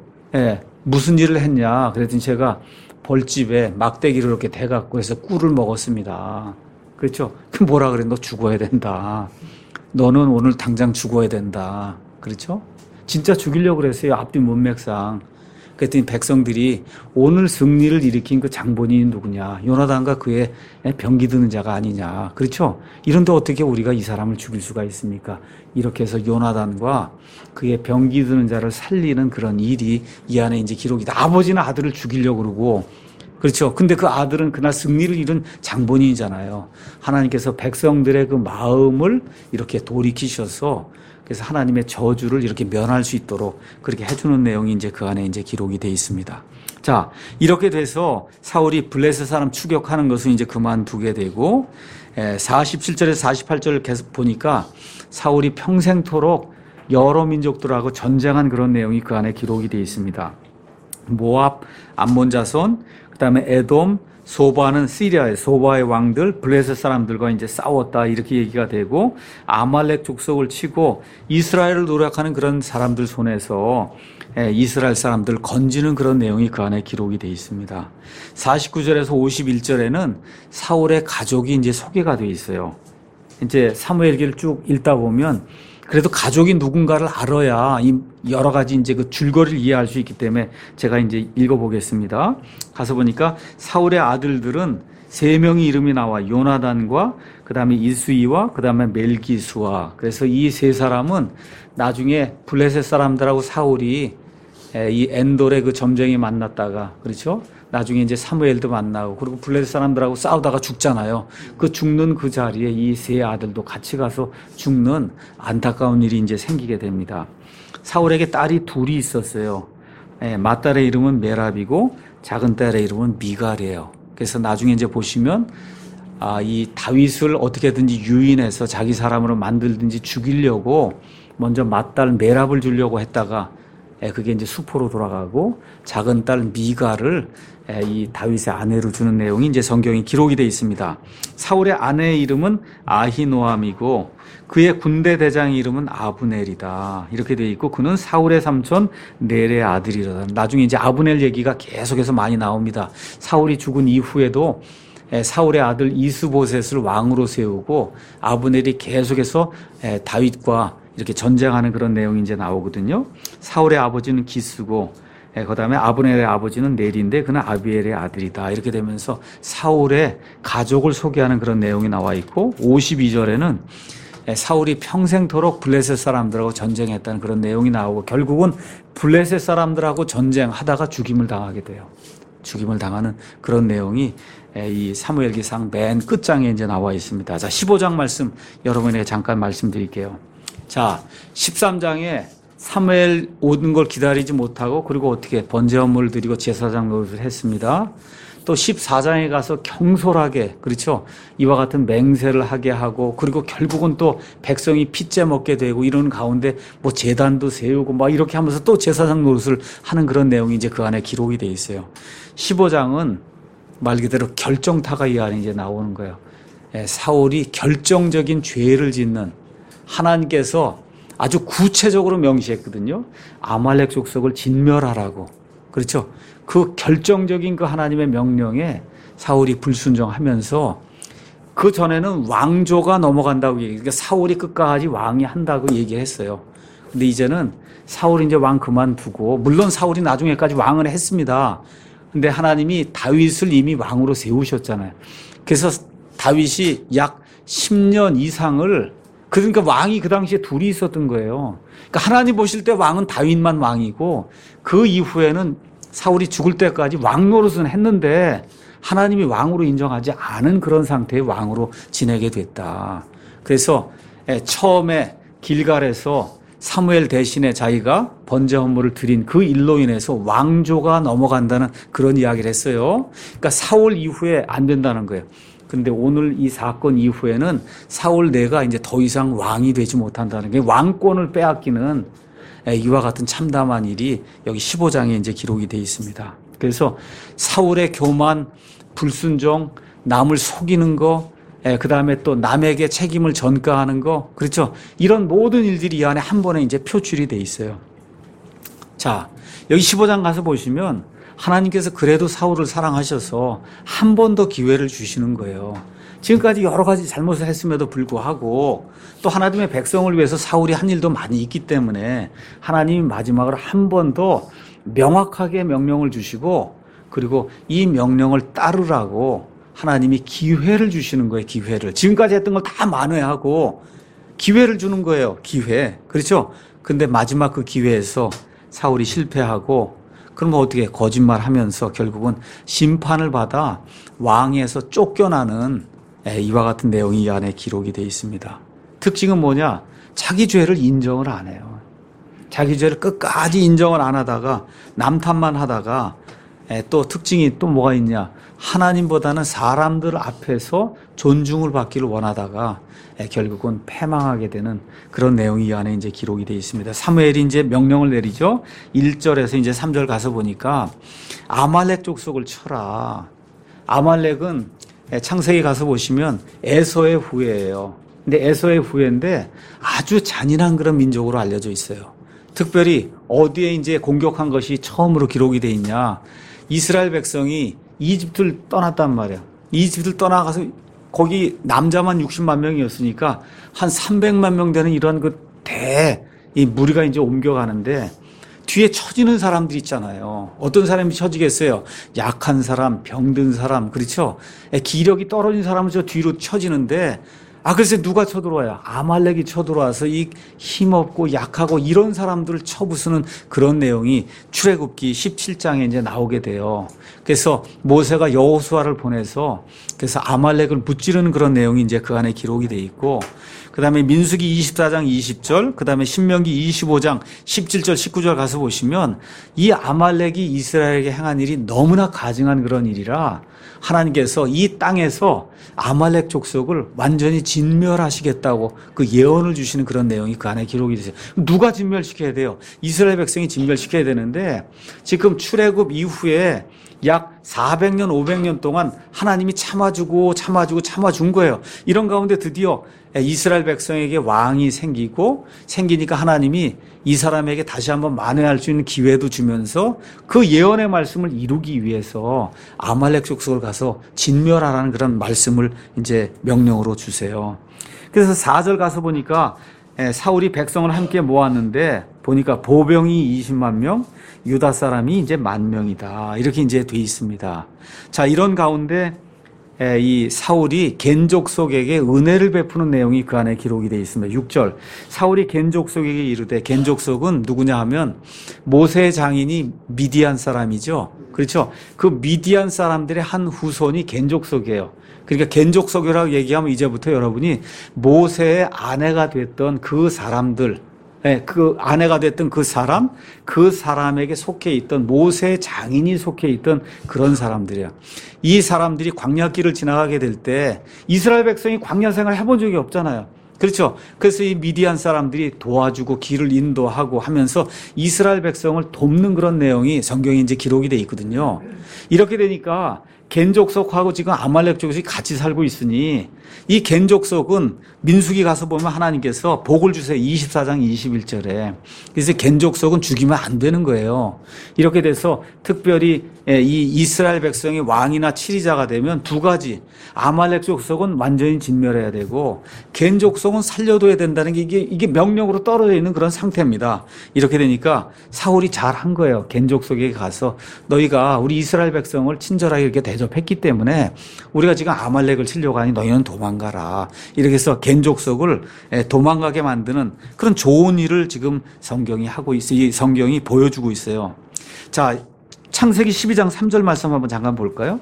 무슨 일을 했냐? 그랬더니 제가 벌집에 막대기를 이렇게 대갖고 해서 꿀을 먹었습니다. 그렇죠? 그 뭐라 그래? 너 죽어야 된다. 너는 오늘 당장 죽어야 된다. 그렇죠? 진짜 죽이려고 그랬어요. 앞뒤 문맥상. 그랬더니 백성들이 오늘 승리를 일으킨 그 장본인이 누구냐. 요나단과 그의 병기 드는 자가 아니냐. 그렇죠? 이런데 어떻게 우리가 이 사람을 죽일 수가 있습니까? 이렇게 해서 요나단과 그의 병기 드는 자를 살리는 그런 일이 이 안에 이제 기록이다. 아버지는 아들을 죽이려고 그러고 그렇죠. 근데 그 아들은 그날 승리를 이룬 장본인이잖아요. 하나님께서 백성들의 그 마음을 이렇게 돌이키셔서 그래서 하나님의 저주를 이렇게 면할 수 있도록 그렇게 해주는 내용이 이제 그 안에 이제 기록이 돼 있습니다. 자, 이렇게 돼서 사울이 블레셋 사람 추격하는 것은 이제 그만두게 되고 47절에서 48절을 계속 보니까 사울이 평생토록 여러 민족들하고 전쟁한 그런 내용이 그 안에 기록이 돼 있습니다. 모압, 암몬 자손, 그다음에 에돔, 소바는 시리아의 소바의 왕들, 블레셋 사람들과 이제 싸웠다 이렇게 얘기가 되고 아말렉 족속을 치고 이스라엘을 노력하는 그런 사람들 손에서 이스라엘 사람들 건지는 그런 내용이 그 안에 기록이 되어 있습니다. 49절에서 51절에는 사울의 가족이 이제 소개가 되어 있어요. 이제 사무엘기를 쭉 읽다 보면 그래도 가족이 누군가를 알아야 이 여러 가지 이제 그 줄거리를 이해할 수 있기 때문에 제가 이제 읽어보겠습니다. 가서 보니까 사울의 아들들은 3명의 이름이 나와 요나단과 그 다음에 이수이와 그 다음에 멜기수와 그래서 이 3사람은 나중에 블레셋 사람들하고 사울이 이 엔돌의 그 점쟁이 만났다가 그렇죠? 나중에 이제 사무엘도 만나고 그리고 블레셋 사람들하고 싸우다가 죽잖아요. 그 죽는 그 자리에 이 3 아들도 같이 가서 죽는 안타까운 일이 이제 생기게 됩니다. 사울에게 딸이 2이 있었어요. 맏딸의 이름은 메랍이고 작은 딸의 이름은 미갈이에요. 그래서 나중에 이제 보시면 이 다윗을 어떻게든지 유인해서 자기 사람으로 만들든지 죽이려고 먼저 맏딸 메랍을 주려고 했다가 그게 이제 수포로 돌아가고 작은 딸 미갈을 이 다윗의 아내로 주는 내용이 이제 성경에 기록이 되어 있습니다. 사울의 아내의 이름은 아히노암이고 그의 군대 대장의 이름은 아브넬이다. 이렇게 되어 있고 그는 사울의 삼촌 넬의 아들이다. 나중에 이제 아브넬 얘기가 계속해서 많이 나옵니다. 사울이 죽은 이후에도 사울의 아들 이스보셋을 왕으로 세우고 아브넬이 계속해서 다윗과 이렇게 전쟁하는 그런 내용이 이제 나오거든요. 사울의 아버지는 기스고, 그 다음에 아브넬의 아버지는 넬인데 그는 아비엘의 아들이다. 이렇게 되면서 사울의 가족을 소개하는 그런 내용이 나와 있고, 52절에는 사울이 평생토록 블레셋 사람들하고 전쟁했다는 그런 내용이 나오고, 결국은 블레셋 사람들하고 전쟁하다가 죽임을 당하게 돼요. 죽임을 당하는 그런 내용이 이 사무엘기상 맨 끝장에 이제 나와 있습니다. 자, 15장 말씀 여러분에게 잠깐 말씀드릴게요. 자, 13장에 사무엘 오는 걸 기다리지 못하고 그리고 어떻게 번제물을 드리고 제사장 노릇을 했습니다. 또 14장에 가서 경솔하게 그렇죠. 이와 같은 맹세를 하게 하고 그리고 결국은 또 백성이 핏째 먹게 되고 이런 가운데 뭐 제단도 세우고 막 이렇게 하면서 또 제사장 노릇을 하는 그런 내용이 이제 그 안에 기록이 돼 있어요. 15장은 말 그대로 결정타가 이 안에 이제 나오는 거예요. 사울이 결정적인 죄를 짓는, 하나님께서 아주 구체적으로 명시했거든요. 아말렉 족속을 진멸하라고. 그렇죠. 그 결정적인 그 하나님의 명령에 사울이 불순종하면서 그 전에는 왕조가 넘어간다고 그러니까 사울이 끝까지 왕이 한다고 얘기했어요. 근데 이제는 사울이 이제 왕 그만두고, 물론 사울이 나중에까지 왕을 했습니다. 근데 하나님이 다윗을 이미 왕으로 세우셨잖아요. 그래서 다윗이 약 10년 이상을, 그러니까 왕이 그 당시에 둘이 있었던 거예요. 그러니까 하나님 보실 때 왕은 다윗만 왕이고, 그 이후에는 사울이 죽을 때까지 왕 노릇은 했는데 하나님이 왕으로 인정하지 않은 그런 상태의 왕으로 지내게 됐다. 그래서 처음에 길갈에서 사무엘 대신에 자기가 번제 헌물을 드린 그 일로 인해서 왕조가 넘어간다는 그런 이야기를 했어요. 그러니까 사울 이후에 안 된다는 거예요. 근데 오늘 이 사건 이후에는 사울 내가 이제 더 이상 왕이 되지 못한다는 게, 왕권을 빼앗기는 이와 같은 참담한 일이 여기 15장에 이제 기록이 되어 있습니다. 그래서 사울의 교만, 불순종, 남을 속이는 거, 그 다음에 또 남에게 책임을 전가하는 거, 그렇죠. 이런 모든 일들이 이 안에 한 번에 이제 표출이 돼 있어요. 자, 여기 15장 가서 보시면 하나님께서 그래도 사울을 사랑하셔서 한 번 더 기회를 주시는 거예요. 지금까지 여러 가지 잘못을 했음에도 불구하고 또 하나님의 백성을 위해서 사울이 한 일도 많이 있기 때문에 하나님이 마지막으로 한 번 더 명확하게 명령을 주시고, 그리고 이 명령을 따르라고 하나님이 기회를 주시는 거예요. 기회를. 지금까지 했던 걸 다 만회하고 기회를 주는 거예요. 기회. 그렇죠? 근데 마지막 그 기회에서 사울이 실패하고, 그러면 어떻게 거짓말하면서 결국은 심판을 받아 왕에서 쫓겨나는 이와 같은 내용이 이 안에 기록이 되어 있습니다. 특징은 뭐냐? 자기 죄를 인정을 안 해요. 자기 죄를 끝까지 인정을 안 하다가 남 탓만 하다가, 또 특징이 또 뭐가 있냐? 하나님보다는 사람들 앞에서 존중을 받기를 원하다가 결국은 패망하게 되는 그런 내용이 이 안에 이제 기록이 되어 있습니다. 사무엘이 이제 명령을 내리죠. 1절에서 이제 3절 가서 보니까 아말렉 족속을 쳐라. 아말렉은 창세기 가서 보시면 에서의 후예예요. 근데 에서의 후예인데 아주 잔인한 그런 민족으로 알려져 있어요. 특별히 어디에 이제 공격한 것이 처음으로 기록이 돼 있냐? 이스라엘 백성이 이집트를 떠났단 말이야. 이집트를 떠나가서 거기 남자만 60만 명이었으니까 한 300만 명 되는 이런 이 무리가 이제 옮겨가는데 뒤에 처지는 사람들 있잖아요. 어떤 사람이 처지겠어요? 약한 사람, 병든 사람, 그렇죠? 기력이 떨어진 사람은 저 뒤로 처지는데, 그래서 누가 쳐들어와요? 아말렉이 쳐들어와서 이 힘없고 약하고 이런 사람들을 쳐부수는 그런 내용이 출애굽기 17장에 이제 나오게 돼요. 그래서 모세가 여호수아를 보내서 그래서 아말렉을 무찌르는 그런 내용이 이제 그 안에 기록이 돼 있고, 그 다음에 민수기 24장 20절, 그 다음에 신명기 25장 17절, 19절 가서 보시면 이 아말렉이 이스라엘에게 행한 일이 너무나 가증한 그런 일이라 하나님께서 이 땅에서 아말렉 족속을 완전히 진멸하시겠다고 그 예언을 주시는 그런 내용이 그 안에 기록이 되세요. 누가 진멸시켜야 돼요? 이스라엘 백성이 진멸시켜야 되는데 지금 출애굽 이후에 약 400년, 500년 동안 하나님이 참아준 거예요. 이런 가운데 드디어 이스라엘 백성에게 왕이 생기니까 하나님이 이 사람에게 다시 한번 만회할 수 있는 기회도 주면서 그 예언의 말씀을 이루기 위해서 아말렉 족속을 가서 진멸하라는 그런 말씀을 이제 명령으로 주세요. 그래서 4절 가서 보니까 사울이 백성을 함께 모았는데 보니까 보병이 20만 명, 유다 사람이 이제 10,000명이다. 이렇게 이제 돼 있습니다. 자, 이런 가운데 이 사울이 겐족속에게 은혜를 베푸는 내용이 그 안에 기록이 되어 있습니다. 6절. 사울이 겐족속에게 이르되, 겐족속은 누구냐 하면 모세의 장인이 미디안 사람이죠. 그렇죠? 그 미디안 사람들의 한 후손이 겐족속이에요. 그러니까 겐족속이라고 얘기하면 이제부터 여러분이 모세의 아내가 됐던 그 사람들, 그 아내가 됐던 그 사람에게 속해 있던 모세의 장인이 속해 있던 그런 사람들이야. 이 사람들이 광야길을 지나가게 될 때 이스라엘 백성이 광야 생활을 해본 적이 없잖아요. 그렇죠? 그래서 이 미디안 사람들이 도와주고 길을 인도하고 하면서 이스라엘 백성을 돕는 그런 내용이 성경에 이제 기록이 돼 있거든요. 이렇게 되니까 겐 족속하고 지금 아말렉 족속이 같이 살고 있으니 이 겐 족속은 민수기 가서 보면 하나님께서 복을 주세요. 24장 21절에. 그래서 겐 족속은 죽이면 안 되는 거예요. 이렇게 돼서 특별히 이 이스라엘 백성이 왕이나 치리자가 되면 두 가지. 아말렉 족속은 완전히 진멸해야 되고 겐 족속은 살려둬야 된다는 게 이게 명령으로 떨어져 있는 그런 상태입니다. 이렇게 되니까 사울이 잘한 거예요. 겐 족속에게 가서 너희가 우리 이스라엘 백성을 친절하게 이렇게 대접했기 때문에 우리가 지금 아말렉을 치려고 하니 너희는 도망가라. 이렇게 해서 겐 족속을 도망가게 만드는 그런 좋은 일을 지금 성경이 하고 있어요. 이 성경이 보여주고 있어요. 자, 창세기 12장 3절 말씀 한번 잠깐 볼까요?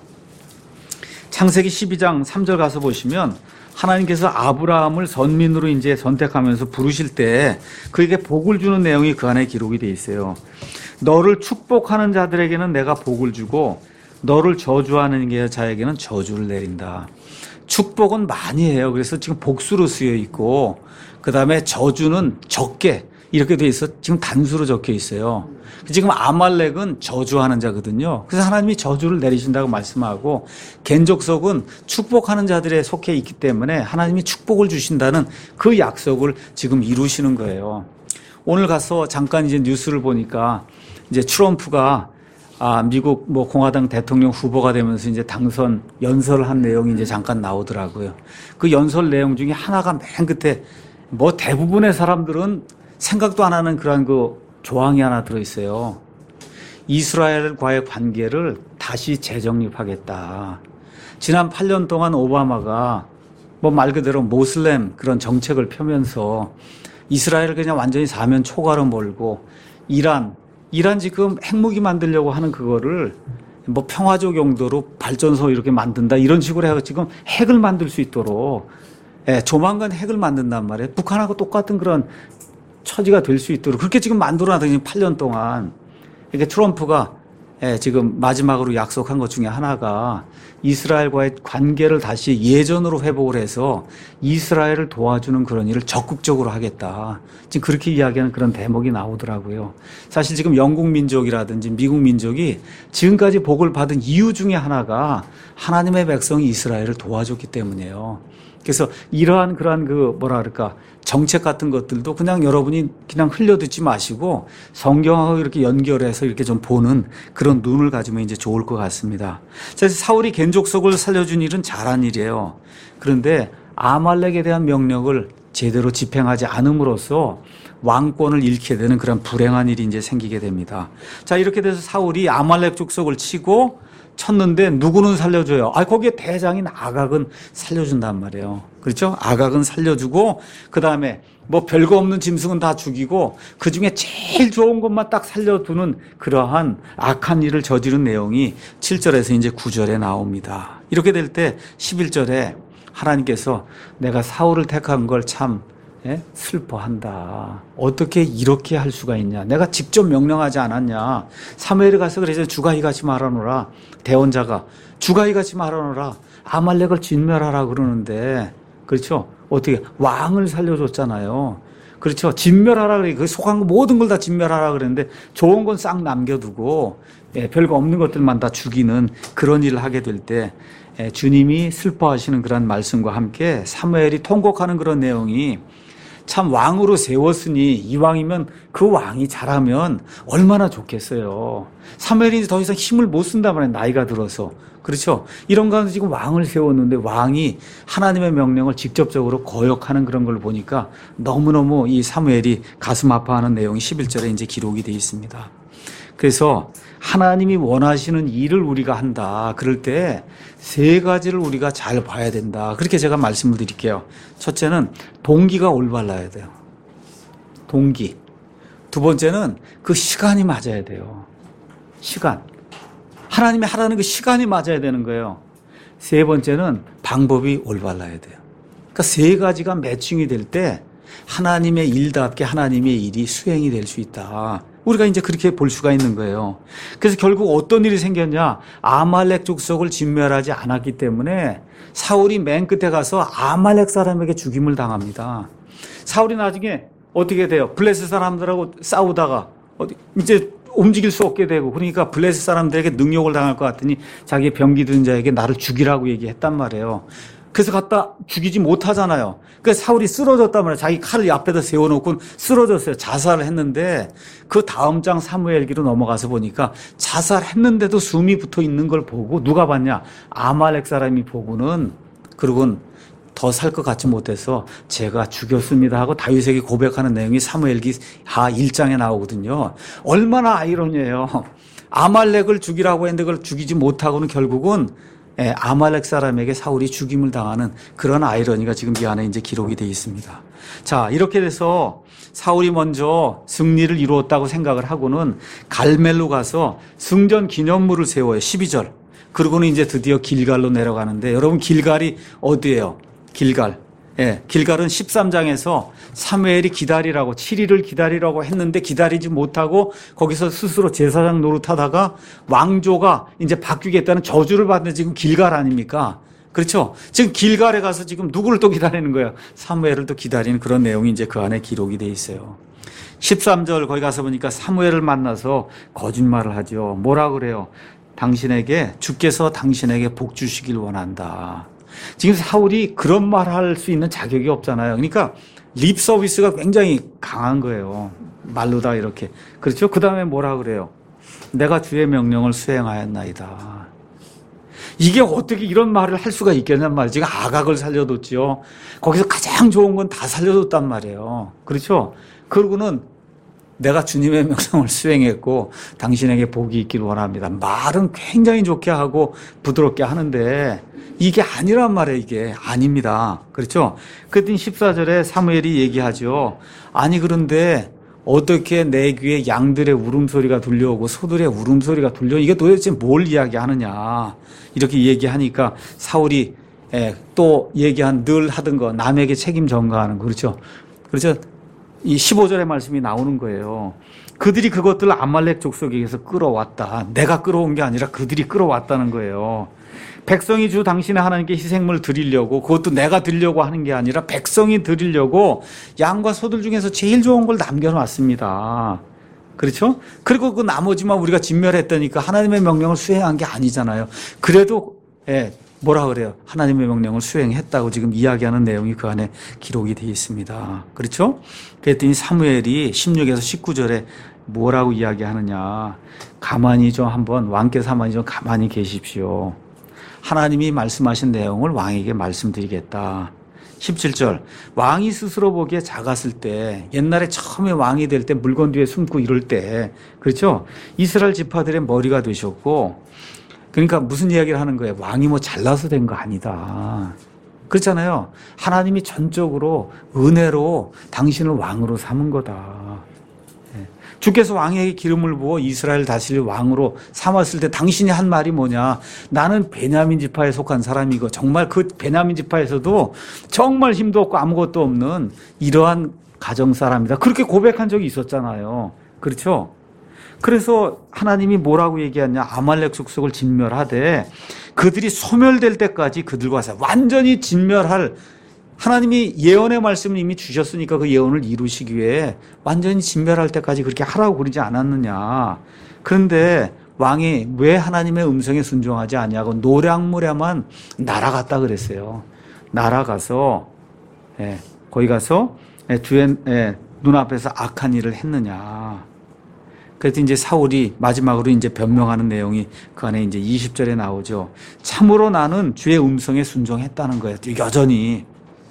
창세기 12장 3절 가서 보시면 하나님께서 아브라함을 선민으로 이제 선택하면서 부르실 때 그에게 복을 주는 내용이 그 안에 기록이 되어 있어요. 너를 축복하는 자들에게는 내가 복을 주고 너를 저주하는 자에게는 저주를 내린다. 축복은 많이 해요. 그래서 지금 복수로 쓰여 있고 그 다음에 저주는 적게 이렇게 돼 있어 지금 단수로 적혀 있어요. 지금 아말렉은 저주하는 자거든요. 그래서 하나님이 저주를 내리신다고 말씀하고 겐 족속은 축복하는 자들에 속해 있기 때문에 하나님이 축복을 주신다는 그 약속을 지금 이루시는 거예요. 오늘 가서 잠깐 이제 뉴스를 보니까 이제 트럼프가 미국 공화당 대통령 후보가 되면서 이제 당선 연설을 한 내용이 이제 잠깐 나오더라고요. 그 연설 내용 중에 하나가 맨 끝에 대부분의 사람들은 생각도 안 하는 그런 그 조항이 하나 들어있어요. 이스라엘과의 관계를 다시 재정립하겠다. 지난 8년 동안 오바마가 말 그대로 모슬렘 그런 정책을 펴면서 이스라엘을 그냥 완전히 사면 초과로 몰고 이란 지금 핵무기 만들려고 하는 그거를 평화적 용도로 발전소 이렇게 만든다 이런 식으로 해서 지금 핵을 만들 수 있도록 조만간 핵을 만든단 말이에요. 북한하고 똑같은 그런 처지가 될 수 있도록 그렇게 지금 만들어놨더니 8년 동안 이렇게 트럼프가 지금 마지막으로 약속한 것 중에 하나가 이스라엘과의 관계를 다시 예전으로 회복을 해서 이스라엘을 도와주는 그런 일을 적극적으로 하겠다. 지금 그렇게 이야기하는 그런 대목이 나오더라고요. 사실 지금 영국 민족이라든지 미국 민족이 지금까지 복을 받은 이유 중에 하나가 하나님의 백성이 이스라엘을 도와줬기 때문이에요. 그래서 이러한 그러한 정책 같은 것들도 그냥 여러분이 그냥 흘려듣지 마시고 성경하고 이렇게 연결해서 이렇게 좀 보는 그런 눈을 가지면 이제 좋을 것 같습니다. 그래서 사울이 겐 족속을 살려준 일은 잘한 일이에요. 그런데 아말렉에 대한 명령을 제대로 집행하지 않음으로써 왕권을 잃게 되는 그런 불행한 일이 이제 생기게 됩니다. 자, 이렇게 돼서 사울이 아말렉 족속을 치고 쳤는데 누구는 살려줘요? 거기에 대장인 아각은 살려준단 말이에요. 그렇죠? 아각은 살려주고 그 다음에 별거 없는 짐승은 다 죽이고 그 중에 제일 좋은 것만 딱 살려두는 그러한 악한 일을 저지른 내용이 7절에서 이제 9절에 나옵니다. 이렇게 될 때 11절에 하나님께서 내가 사울을 택한 걸 참 슬퍼한다. 어떻게 이렇게 할 수가 있냐. 내가 직접 명령하지 않았냐. 사무엘에 가서 그래서 주가히 같이 말하노라. 대언자가 주가히 같이 말하노라. 아말렉을 진멸하라 그러는데 그렇죠. 어떻게 왕을 살려줬잖아요. 그렇죠. 진멸하라 그래. 그 속한 거 모든 걸 다 진멸하라 그랬는데 좋은 건 싹 남겨두고 별거 없는 것들만 다 죽이는 그런 일을 하게 될 때 주님이 슬퍼하시는 그런 말씀과 함께 사무엘이 통곡하는 그런 내용이 참 왕으로 세웠으니 이 왕이면 그 왕이 잘하면 얼마나 좋겠어요. 사무엘이 더 이상 힘을 못 쓴단 말이에요. 나이가 들어서. 그렇죠. 이런 가운데 지금 왕을 세웠는데 왕이 하나님의 명령을 직접적으로 거역하는 그런 걸 보니까 너무너무 이 사무엘이 가슴 아파하는 내용이 11절에 이제 기록이 되어 있습니다. 그래서 하나님이 원하시는 일을 우리가 한다. 그럴 때 세 가지를 우리가 잘 봐야 된다. 그렇게 제가 말씀을 드릴게요. 첫째는 동기가 올바라야 돼요. 동기. 두 번째는 그 시간이 맞아야 돼요. 시간. 하나님이 하라는 그 시간이 맞아야 되는 거예요. 세 번째는 방법이 올바라야 돼요. 그러니까 세 가지가 매칭이 될 때 하나님의 일답게 하나님의 일이 수행이 될 수 있다. 우리가 이제 그렇게 볼 수가 있는 거예요. 그래서 결국 어떤 일이 생겼냐? 아말렉 족속을 진멸하지 않았기 때문에 사울이 맨 끝에 가서 아말렉 사람에게 죽임을 당합니다. 사울이 나중에 어떻게 돼요? 블레셋 사람들하고 싸우다가 이제 움직일 수 없게 되고 그러니까 블레셋 사람들에게 능욕을 당할 것 같으니 자기 병기 든 자에게 나를 죽이라고 얘기했단 말이에요. 그래서 갖다 죽이지 못하잖아요. 그래서 사울이 쓰러졌단 말이에요. 자기 칼을 앞에다 세워놓고 쓰러졌어요. 자살을 했는데 그 다음 장 사무엘기로 넘어가서 보니까 자살했는데도 숨이 붙어 있는 걸 보고 누가 봤냐? 아말렉 사람이 보고는 그러곤 더 살 것 같지 못해서 제가 죽였습니다 하고 다윗에게 고백하는 내용이 사무엘기 하 1장에 나오거든요. 얼마나 아이러니해요. 아말렉을 죽이라고 했는데 그걸 죽이지 못하고는 결국은 아말렉 사람에게 사울이 죽임을 당하는 그런 아이러니가 지금 이 안에 이제 기록이 되어 있습니다. 자, 이렇게 돼서 사울이 먼저 승리를 이루었다고 생각을 하고는 갈멜로 가서 승전 기념물을 세워요. 12절. 그러고는 이제 드디어 길갈로 내려가는데 여러분 길갈이 어디예요? 길갈. 예, 길갈은 13장에서 사무엘이 기다리라고 7일을 기다리라고 했는데 기다리지 못하고 거기서 스스로 제사장 노릇하다가 왕조가 이제 바뀌겠다는 저주를 받는 지금 길갈 아닙니까? 그렇죠? 지금 길갈에 가서 지금 누구를 또 기다리는 거예요? 사무엘을 또 기다리는 그런 내용이 이제 그 안에 기록이 돼 있어요. 13절 거기 가서 보니까 사무엘을 만나서 거짓말을 하죠. 뭐라 그래요? 당신에게 주께서 당신에게 복 주시길 원한다. 지금 사울이 그런 말 할 수 있는 자격이 없잖아요. 그러니까 립 서비스가 굉장히 강한 거예요. 말로 다 이렇게. 그렇죠? 그 다음에 뭐라 그래요? 내가 주의 명령을 수행하였나이다. 이게 어떻게 이런 말을 할 수가 있겠냔 말이에요. 지금 아각을 살려뒀지요. 거기서 가장 좋은 건 다 살려뒀단 말이에요. 그렇죠? 그러고는 내가 주님의 명령을 수행했고 당신에게 복이 있길 원합니다. 말은 굉장히 좋게 하고 부드럽게 하는데 이게 아니란 말이에요. 이게 아닙니다. 그렇죠? 그랬더니 14절에 사무엘이 얘기하죠. 아니 그런데 어떻게 내 귀에 양들의 울음소리가 들려오고 소들의 울음소리가 들려오고 이게 도대체 뭘 이야기하느냐 이렇게 얘기하니까 사울이 또 얘기한 늘 하던 거 남에게 책임 전가하는 거 그렇죠? 그렇죠? 이 15절의 말씀이 나오는 거예요. 그들이 그것들을 아말렉 족속에게서 끌어왔다. 내가 끌어온 게 아니라 그들이 끌어왔다는 거예요. 백성이 주 당신의 하나님께 희생물 드리려고 그것도 내가 드리려고 하는 게 아니라 백성이 드리려고 양과 소들 중에서 제일 좋은 걸 남겨놨습니다. 그렇죠? 그리고 그 나머지만 우리가 진멸했다니까 하나님의 명령을 수행한 게 아니잖아요. 그래도 뭐라 그래요? 하나님의 명령을 수행했다고 지금 이야기하는 내용이 그 안에 기록이 되어 있습니다. 그렇죠? 그랬더니 사무엘이 16에서 19절에 뭐라고 이야기하느냐. 가만히 좀 한번 왕께서 가만히 계십시오. 하나님이 말씀하신 내용을 왕에게 말씀드리겠다. 17절 왕이 스스로 보기에 작았을 때 옛날에 처음에 왕이 될 때 물건 뒤에 숨고 이럴 때 그렇죠? 이스라엘 지파들의 머리가 되셨고 그러니까 무슨 이야기를 하는 거예요? 왕이 뭐 잘나서 된 거 아니다. 그렇잖아요. 하나님이 전적으로 은혜로 당신을 왕으로 삼은 거다. 주께서 왕에게 기름을 부어 이스라엘 다스릴 왕으로 삼았을 때 당신이 한 말이 뭐냐? 나는 베냐민 지파에 속한 사람이고 정말 그 베냐민 지파에서도 정말 힘도 없고 아무것도 없는 이러한 가정 사람이다. 그렇게 고백한 적이 있었잖아요. 그렇죠? 그래서 하나님이 뭐라고 얘기하냐? 아말렉 족속을 진멸하되 그들이 소멸될 때까지 그들과 완전히 진멸할 하나님이 예언의 말씀을 이미 주셨으니까 그 예언을 이루시기 위해 완전히 진멸할 때까지 그렇게 하라고 그러지 않았느냐. 그런데 왕이 왜 하나님의 음성에 순종하지 않냐고 노량무량만 날아갔다 그랬어요. 날아가서 거기 가서 주의 눈앞에서 악한 일을 했느냐. 그래서 이제 사울이 마지막으로 이제 변명하는 내용이 그 안에 이제 20절에 나오죠. 참으로 나는 주의 음성에 순종했다는 거예요. 여전히.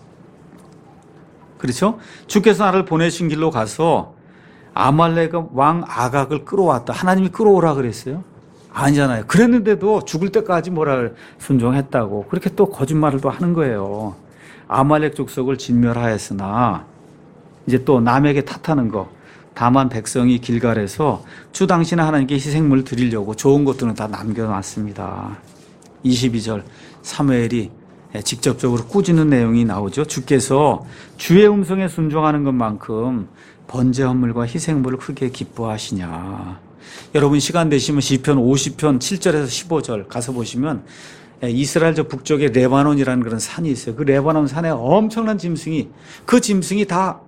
그렇죠? 주께서 나를 보내신 길로 가서 아말렉 왕 아각을 끌어왔다. 하나님이 끌어오라 그랬어요? 아니잖아요. 그랬는데도 죽을 때까지 뭐라 순종했다고. 그렇게 또 거짓말을 또 하는 거예요. 아말렉 족속을 진멸하였으나 이제 또 남에게 탓하는 거. 다만 백성이 길갈에서 주 당신의 하나님께 희생물 드리려고 좋은 것들은 다 남겨놨습니다. 22절 사무엘이 직접적으로 꾸짖는 내용이 나오죠. 주께서 주의 음성에 순종하는 것만큼 번제 헌물과 희생물을 크게 기뻐하시냐. 여러분 시간 되시면 시편 50편 7절에서 15절 가서 보시면 이스라엘 저 북쪽에 레바논이라는 그런 산이 있어요. 그 레바논 산에 엄청난 짐승이 그 짐승이 다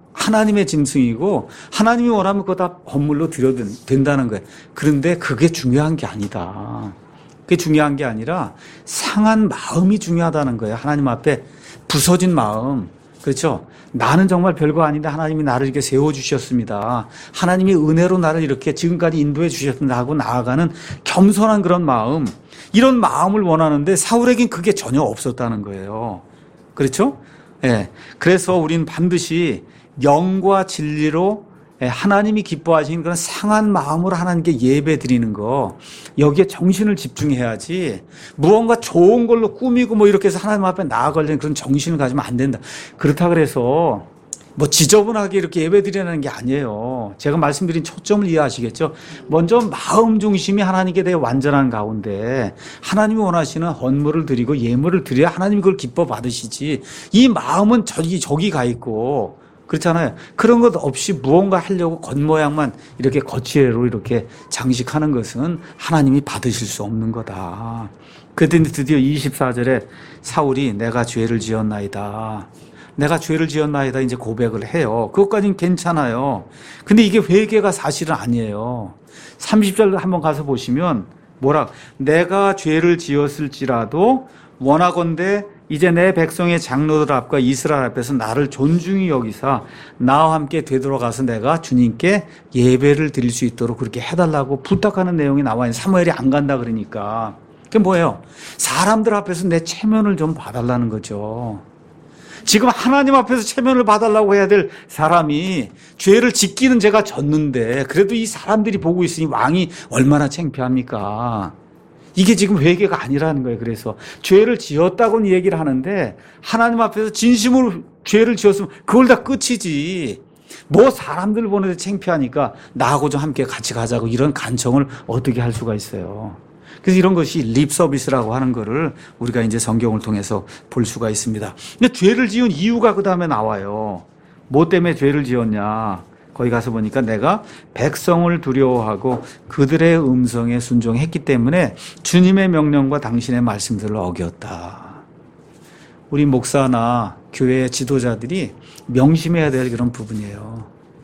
하나님의 짐승이고 하나님이 원하면 그거 다 헌물로 드려도 된다는 거예요. 그런데 그게 중요한 게 아니다. 그게 중요한 게 아니라 상한 마음이 중요하다는 거예요. 하나님 앞에 부서진 마음. 그렇죠? 나는 정말 별거 아닌데 하나님이 나를 이렇게 세워주셨습니다. 하나님이 은혜로 나를 이렇게 지금까지 인도해 주셨습니다 하고 나아가는 겸손한 그런 마음. 이런 마음을 원하는데 사울에겐 그게 전혀 없었다는 거예요. 그렇죠? 예. 그래서 우리는 반드시 영과 진리로 하나님이 기뻐하시는 그런 상한 마음으로 하나님께 예배 드리는 거, 여기에 정신을 집중해야지 무언가 좋은 걸로 꾸미고 뭐 이렇게 해서 하나님 앞에 나아가려는 그런 정신을 가지면 안 된다. 그렇다 그래서 뭐 지저분하게 이렇게 예배 드리는 게 아니에요. 제가 말씀드린 초점을 이해하시겠죠? 먼저 마음 중심이 하나님께 대해 완전한 가운데 하나님이 원하시는 헌물을 드리고 예물을 드려야 하나님이 그걸 기뻐 받으시지. 이 마음은 저기 가 있고 그렇잖아요. 그런 것 없이 무언가 하려고 겉모양만 이렇게 거치대로 이렇게 장식하는 것은 하나님이 받으실 수 없는 거다. 그랬더니 드디어 24절에 사울이 내가 죄를 지었나이다. 내가 죄를 지었나이다 이제 고백을 해요. 그것까지는 괜찮아요. 근데 이게 회개가 사실은 아니에요. 30절 한번 가서 보시면 내가 죄를 지었을지라도 원하건대 이제 내 백성의 장로들 앞과 이스라엘 앞에서 나를 존중히 여기사 나와 함께 되돌아가서 내가 주님께 예배를 드릴 수 있도록 그렇게 해달라고 부탁하는 내용이 나와 있는. 사무엘이 안 간다 그러니까 그게 뭐예요? 사람들 앞에서 내 체면을 좀 봐달라는 거죠. 지금 하나님 앞에서 체면을 봐달라고 해야 될 사람이 죄를 짓기는 제가 졌는데 그래도 이 사람들이 보고 있으니 왕이 얼마나 창피합니까? 이게 지금 회개가 아니라는 거예요. 그래서 죄를 지었다고는 얘기를 하는데 하나님 앞에서 진심으로 죄를 지었으면 그걸 다 끝이지. 뭐 사람들 보는데 창피하니까 나하고 좀 함께 같이 가자고 이런 간청을 어떻게 할 수가 있어요. 그래서 이런 것이 립 서비스라고 하는 거를 우리가 이제 성경을 통해서 볼 수가 있습니다. 근데 죄를 지은 이유가 그 다음에 나와요. 뭐 때문에 죄를 지었냐? 거기 가서 보니까 내가 백성을 두려워하고 그들의 음성에 순종했기 때문에 주님의 명령과 당신의 말씀들을 어겼다. 우리 목사나 교회 지도자들이 명심해야 될 그런 부분이에요.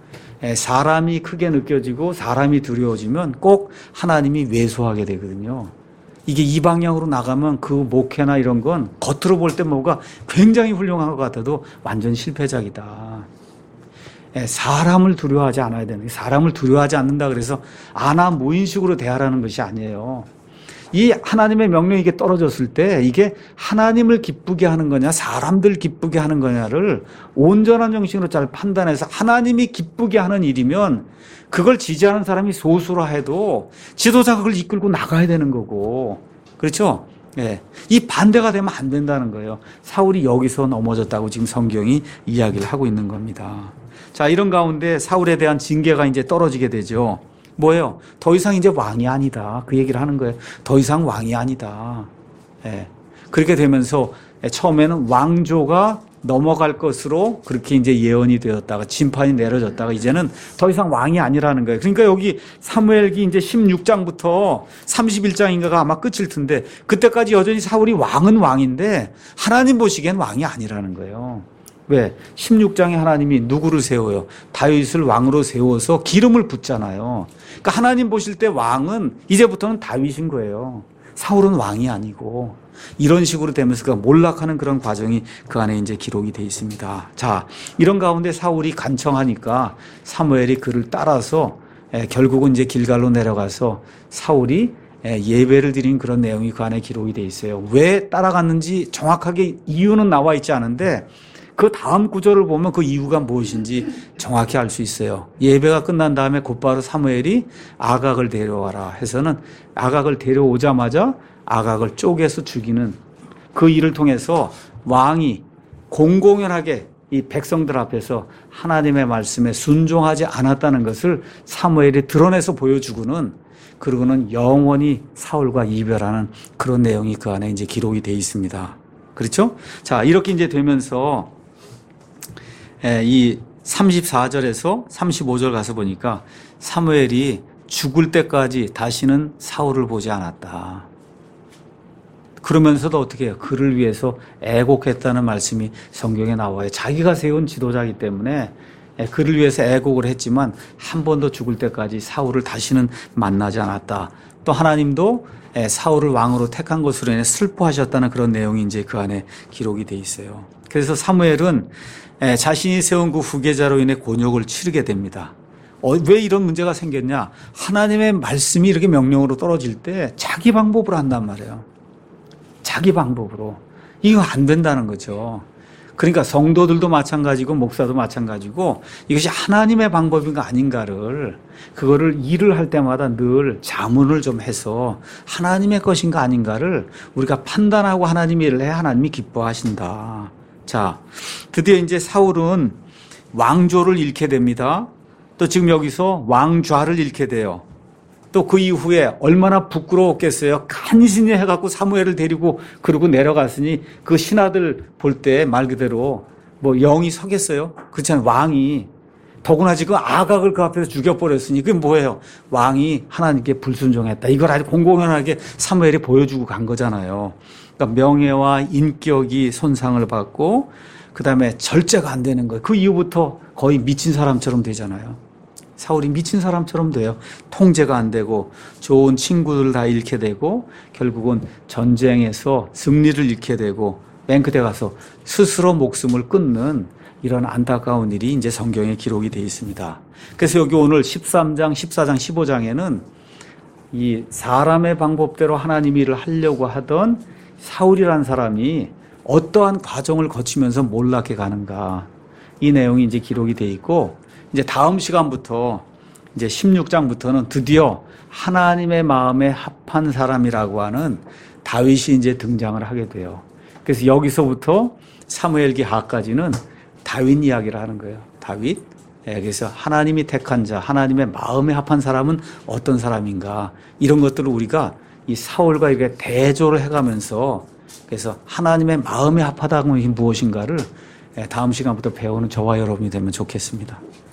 사람이 크게 느껴지고 사람이 두려워지면 꼭 하나님이 왜소하게 되거든요. 이게 이 방향으로 나가면 그 목회나 이런 건 겉으로 볼 때 뭐가 굉장히 훌륭한 것 같아도 완전 실패작이다. 사람을 두려워하지 않아야 되는, 사람을 두려워하지 않는다 그래서 아나 무인식으로 대하라는 것이 아니에요. 이 하나님의 명령이 이게 떨어졌을 때 이게 하나님을 기쁘게 하는 거냐 사람들 기쁘게 하는 거냐를 온전한 정신으로 잘 판단해서 하나님이 기쁘게 하는 일이면 그걸 지지하는 사람이 소수라 해도 지도자가 그걸 이끌고 나가야 되는 거고, 그렇죠? 예. 이 반대가 되면 안 된다는 거예요. 사울이 여기서 넘어졌다고 지금 성경이 이야기를 하고 있는 겁니다. 자, 이런 가운데 사울에 대한 징계가 이제 떨어지게 되죠. 뭐예요? 더 이상 이제 왕이 아니다. 그 얘기를 하는 거예요. 더 이상 왕이 아니다. 예. 그렇게 되면서 처음에는 왕조가 넘어갈 것으로 그렇게 이제 예언이 되었다가 심판이 내려졌다가 이제는 더 이상 왕이 아니라는 거예요. 그러니까 여기 사무엘기 이제 16장부터 31장인가가 아마 끝일 텐데 그때까지 여전히 사울이 왕은 왕인데 하나님 보시기엔 왕이 아니라는 거예요. 왜? 16장에 하나님이 누구를 세워요? 다윗을 왕으로 세워서 기름을 붓잖아요. 그러니까 하나님 보실 때 왕은 이제부터는 다윗인 거예요. 사울은 왕이 아니고 이런 식으로 되면서 그가 몰락하는 그런 과정이 그 안에 이제 기록이 되어 있습니다. 자, 이런 가운데 사울이 간청하니까 사무엘이 그를 따라서 결국은 이제 길갈로 내려가서 사울이 예배를 드린 그런 내용이 그 안에 기록이 되어 있어요. 왜 따라갔는지 정확하게 이유는 나와 있지 않은데 그 다음 구절을 보면 그 이유가 무엇인지 정확히 알 수 있어요. 예배가 끝난 다음에 곧바로 사무엘이 아각을 데려와라 해서는 아각을 데려오자마자 아각을 쪼개서 죽이는 그 일을 통해서 왕이 공공연하게 이 백성들 앞에서 하나님의 말씀에 순종하지 않았다는 것을 사무엘이 드러내서 보여주고는 그러고는 영원히 사울과 이별하는 그런 내용이 그 안에 이제 기록이 되어 있습니다. 그렇죠? 자, 이렇게 이제 되면서 이 34절에서 35절 가서 보니까 사무엘이 죽을 때까지 다시는 사울을 보지 않았다. 그러면서도 어떻게 해요? 그를 위해서 애곡했다는 말씀이 성경에 나와요. 자기가 세운 지도자이기 때문에 그를 위해서 애곡을 했지만 한 번도 죽을 때까지 사울을 다시는 만나지 않았다. 또 하나님도 사울을 왕으로 택한 것으로 인해 슬퍼하셨다는 그런 내용이 이제 그 안에 기록이 돼 있어요. 그래서 사무엘은 자신이 세운 그 후계자로 인해 곤욕을 치르게 됩니다. 왜 이런 문제가 생겼냐? 하나님의 말씀이 이렇게 명령으로 떨어질 때 자기 방법으로 한단 말이에요. 자기 방법으로. 이거 안 된다는 거죠. 그러니까 성도들도 마찬가지고 목사도 마찬가지고 이것이 하나님의 방법인가 아닌가를 그거를 일을 할 때마다 늘 자문을 좀 해서 하나님의 것인가 아닌가를 우리가 판단하고 하나님이 일을 해야 하나님이 기뻐하신다. 자, 드디어 이제 사울은 왕조를 잃게 됩니다. 또 지금 여기서 왕좌를 잃게 돼요. 또 그 이후에 얼마나 부끄러웠겠어요. 간신히 해갖고 사무엘을 데리고 그러고 내려갔으니 그 신하들 볼 때 말 그대로 뭐 영이 서겠어요. 그렇잖아요. 왕이. 더구나 지금 아각을 그 앞에서 죽여버렸으니 그게 뭐예요? 왕이 하나님께 불순종했다. 이걸 아주 공공연하게 사무엘이 보여주고 간 거잖아요. 그러니까 명예와 인격이 손상을 받고 그다음에 절제가 안 되는 거예요. 그 이후부터 거의 미친 사람처럼 되잖아요. 사울이 미친 사람처럼 돼요. 통제가 안 되고 좋은 친구들 다 잃게 되고 결국은 전쟁에서 승리를 잃게 되고 맨 끝에 가서 스스로 목숨을 끊는 이런 안타까운 일이 이제 성경에 기록이 되어 있습니다. 그래서 여기 오늘 13장, 14장, 15장에는 이 사람의 방법대로 하나님 일을 하려고 하던 사울이라는 사람이 어떠한 과정을 거치면서 몰락해 가는가 이 내용이 이제 기록이 되어 있고 이제 다음 시간부터 이제 16장부터는 드디어 하나님의 마음에 합한 사람이라고 하는 다윗이 이제 등장을 하게 돼요. 그래서 여기서부터 사무엘기 하까지는 다윗 이야기를 하는 거예요. 다윗. 그래서 하나님이 택한 자, 하나님의 마음에 합한 사람은 어떤 사람인가 이런 것들을 우리가 이 사울과 이렇게 대조를 해가면서 그래서 하나님의 마음에 합하다는 것이 무엇인가를 다음 시간부터 배우는 저와 여러분이 되면 좋겠습니다.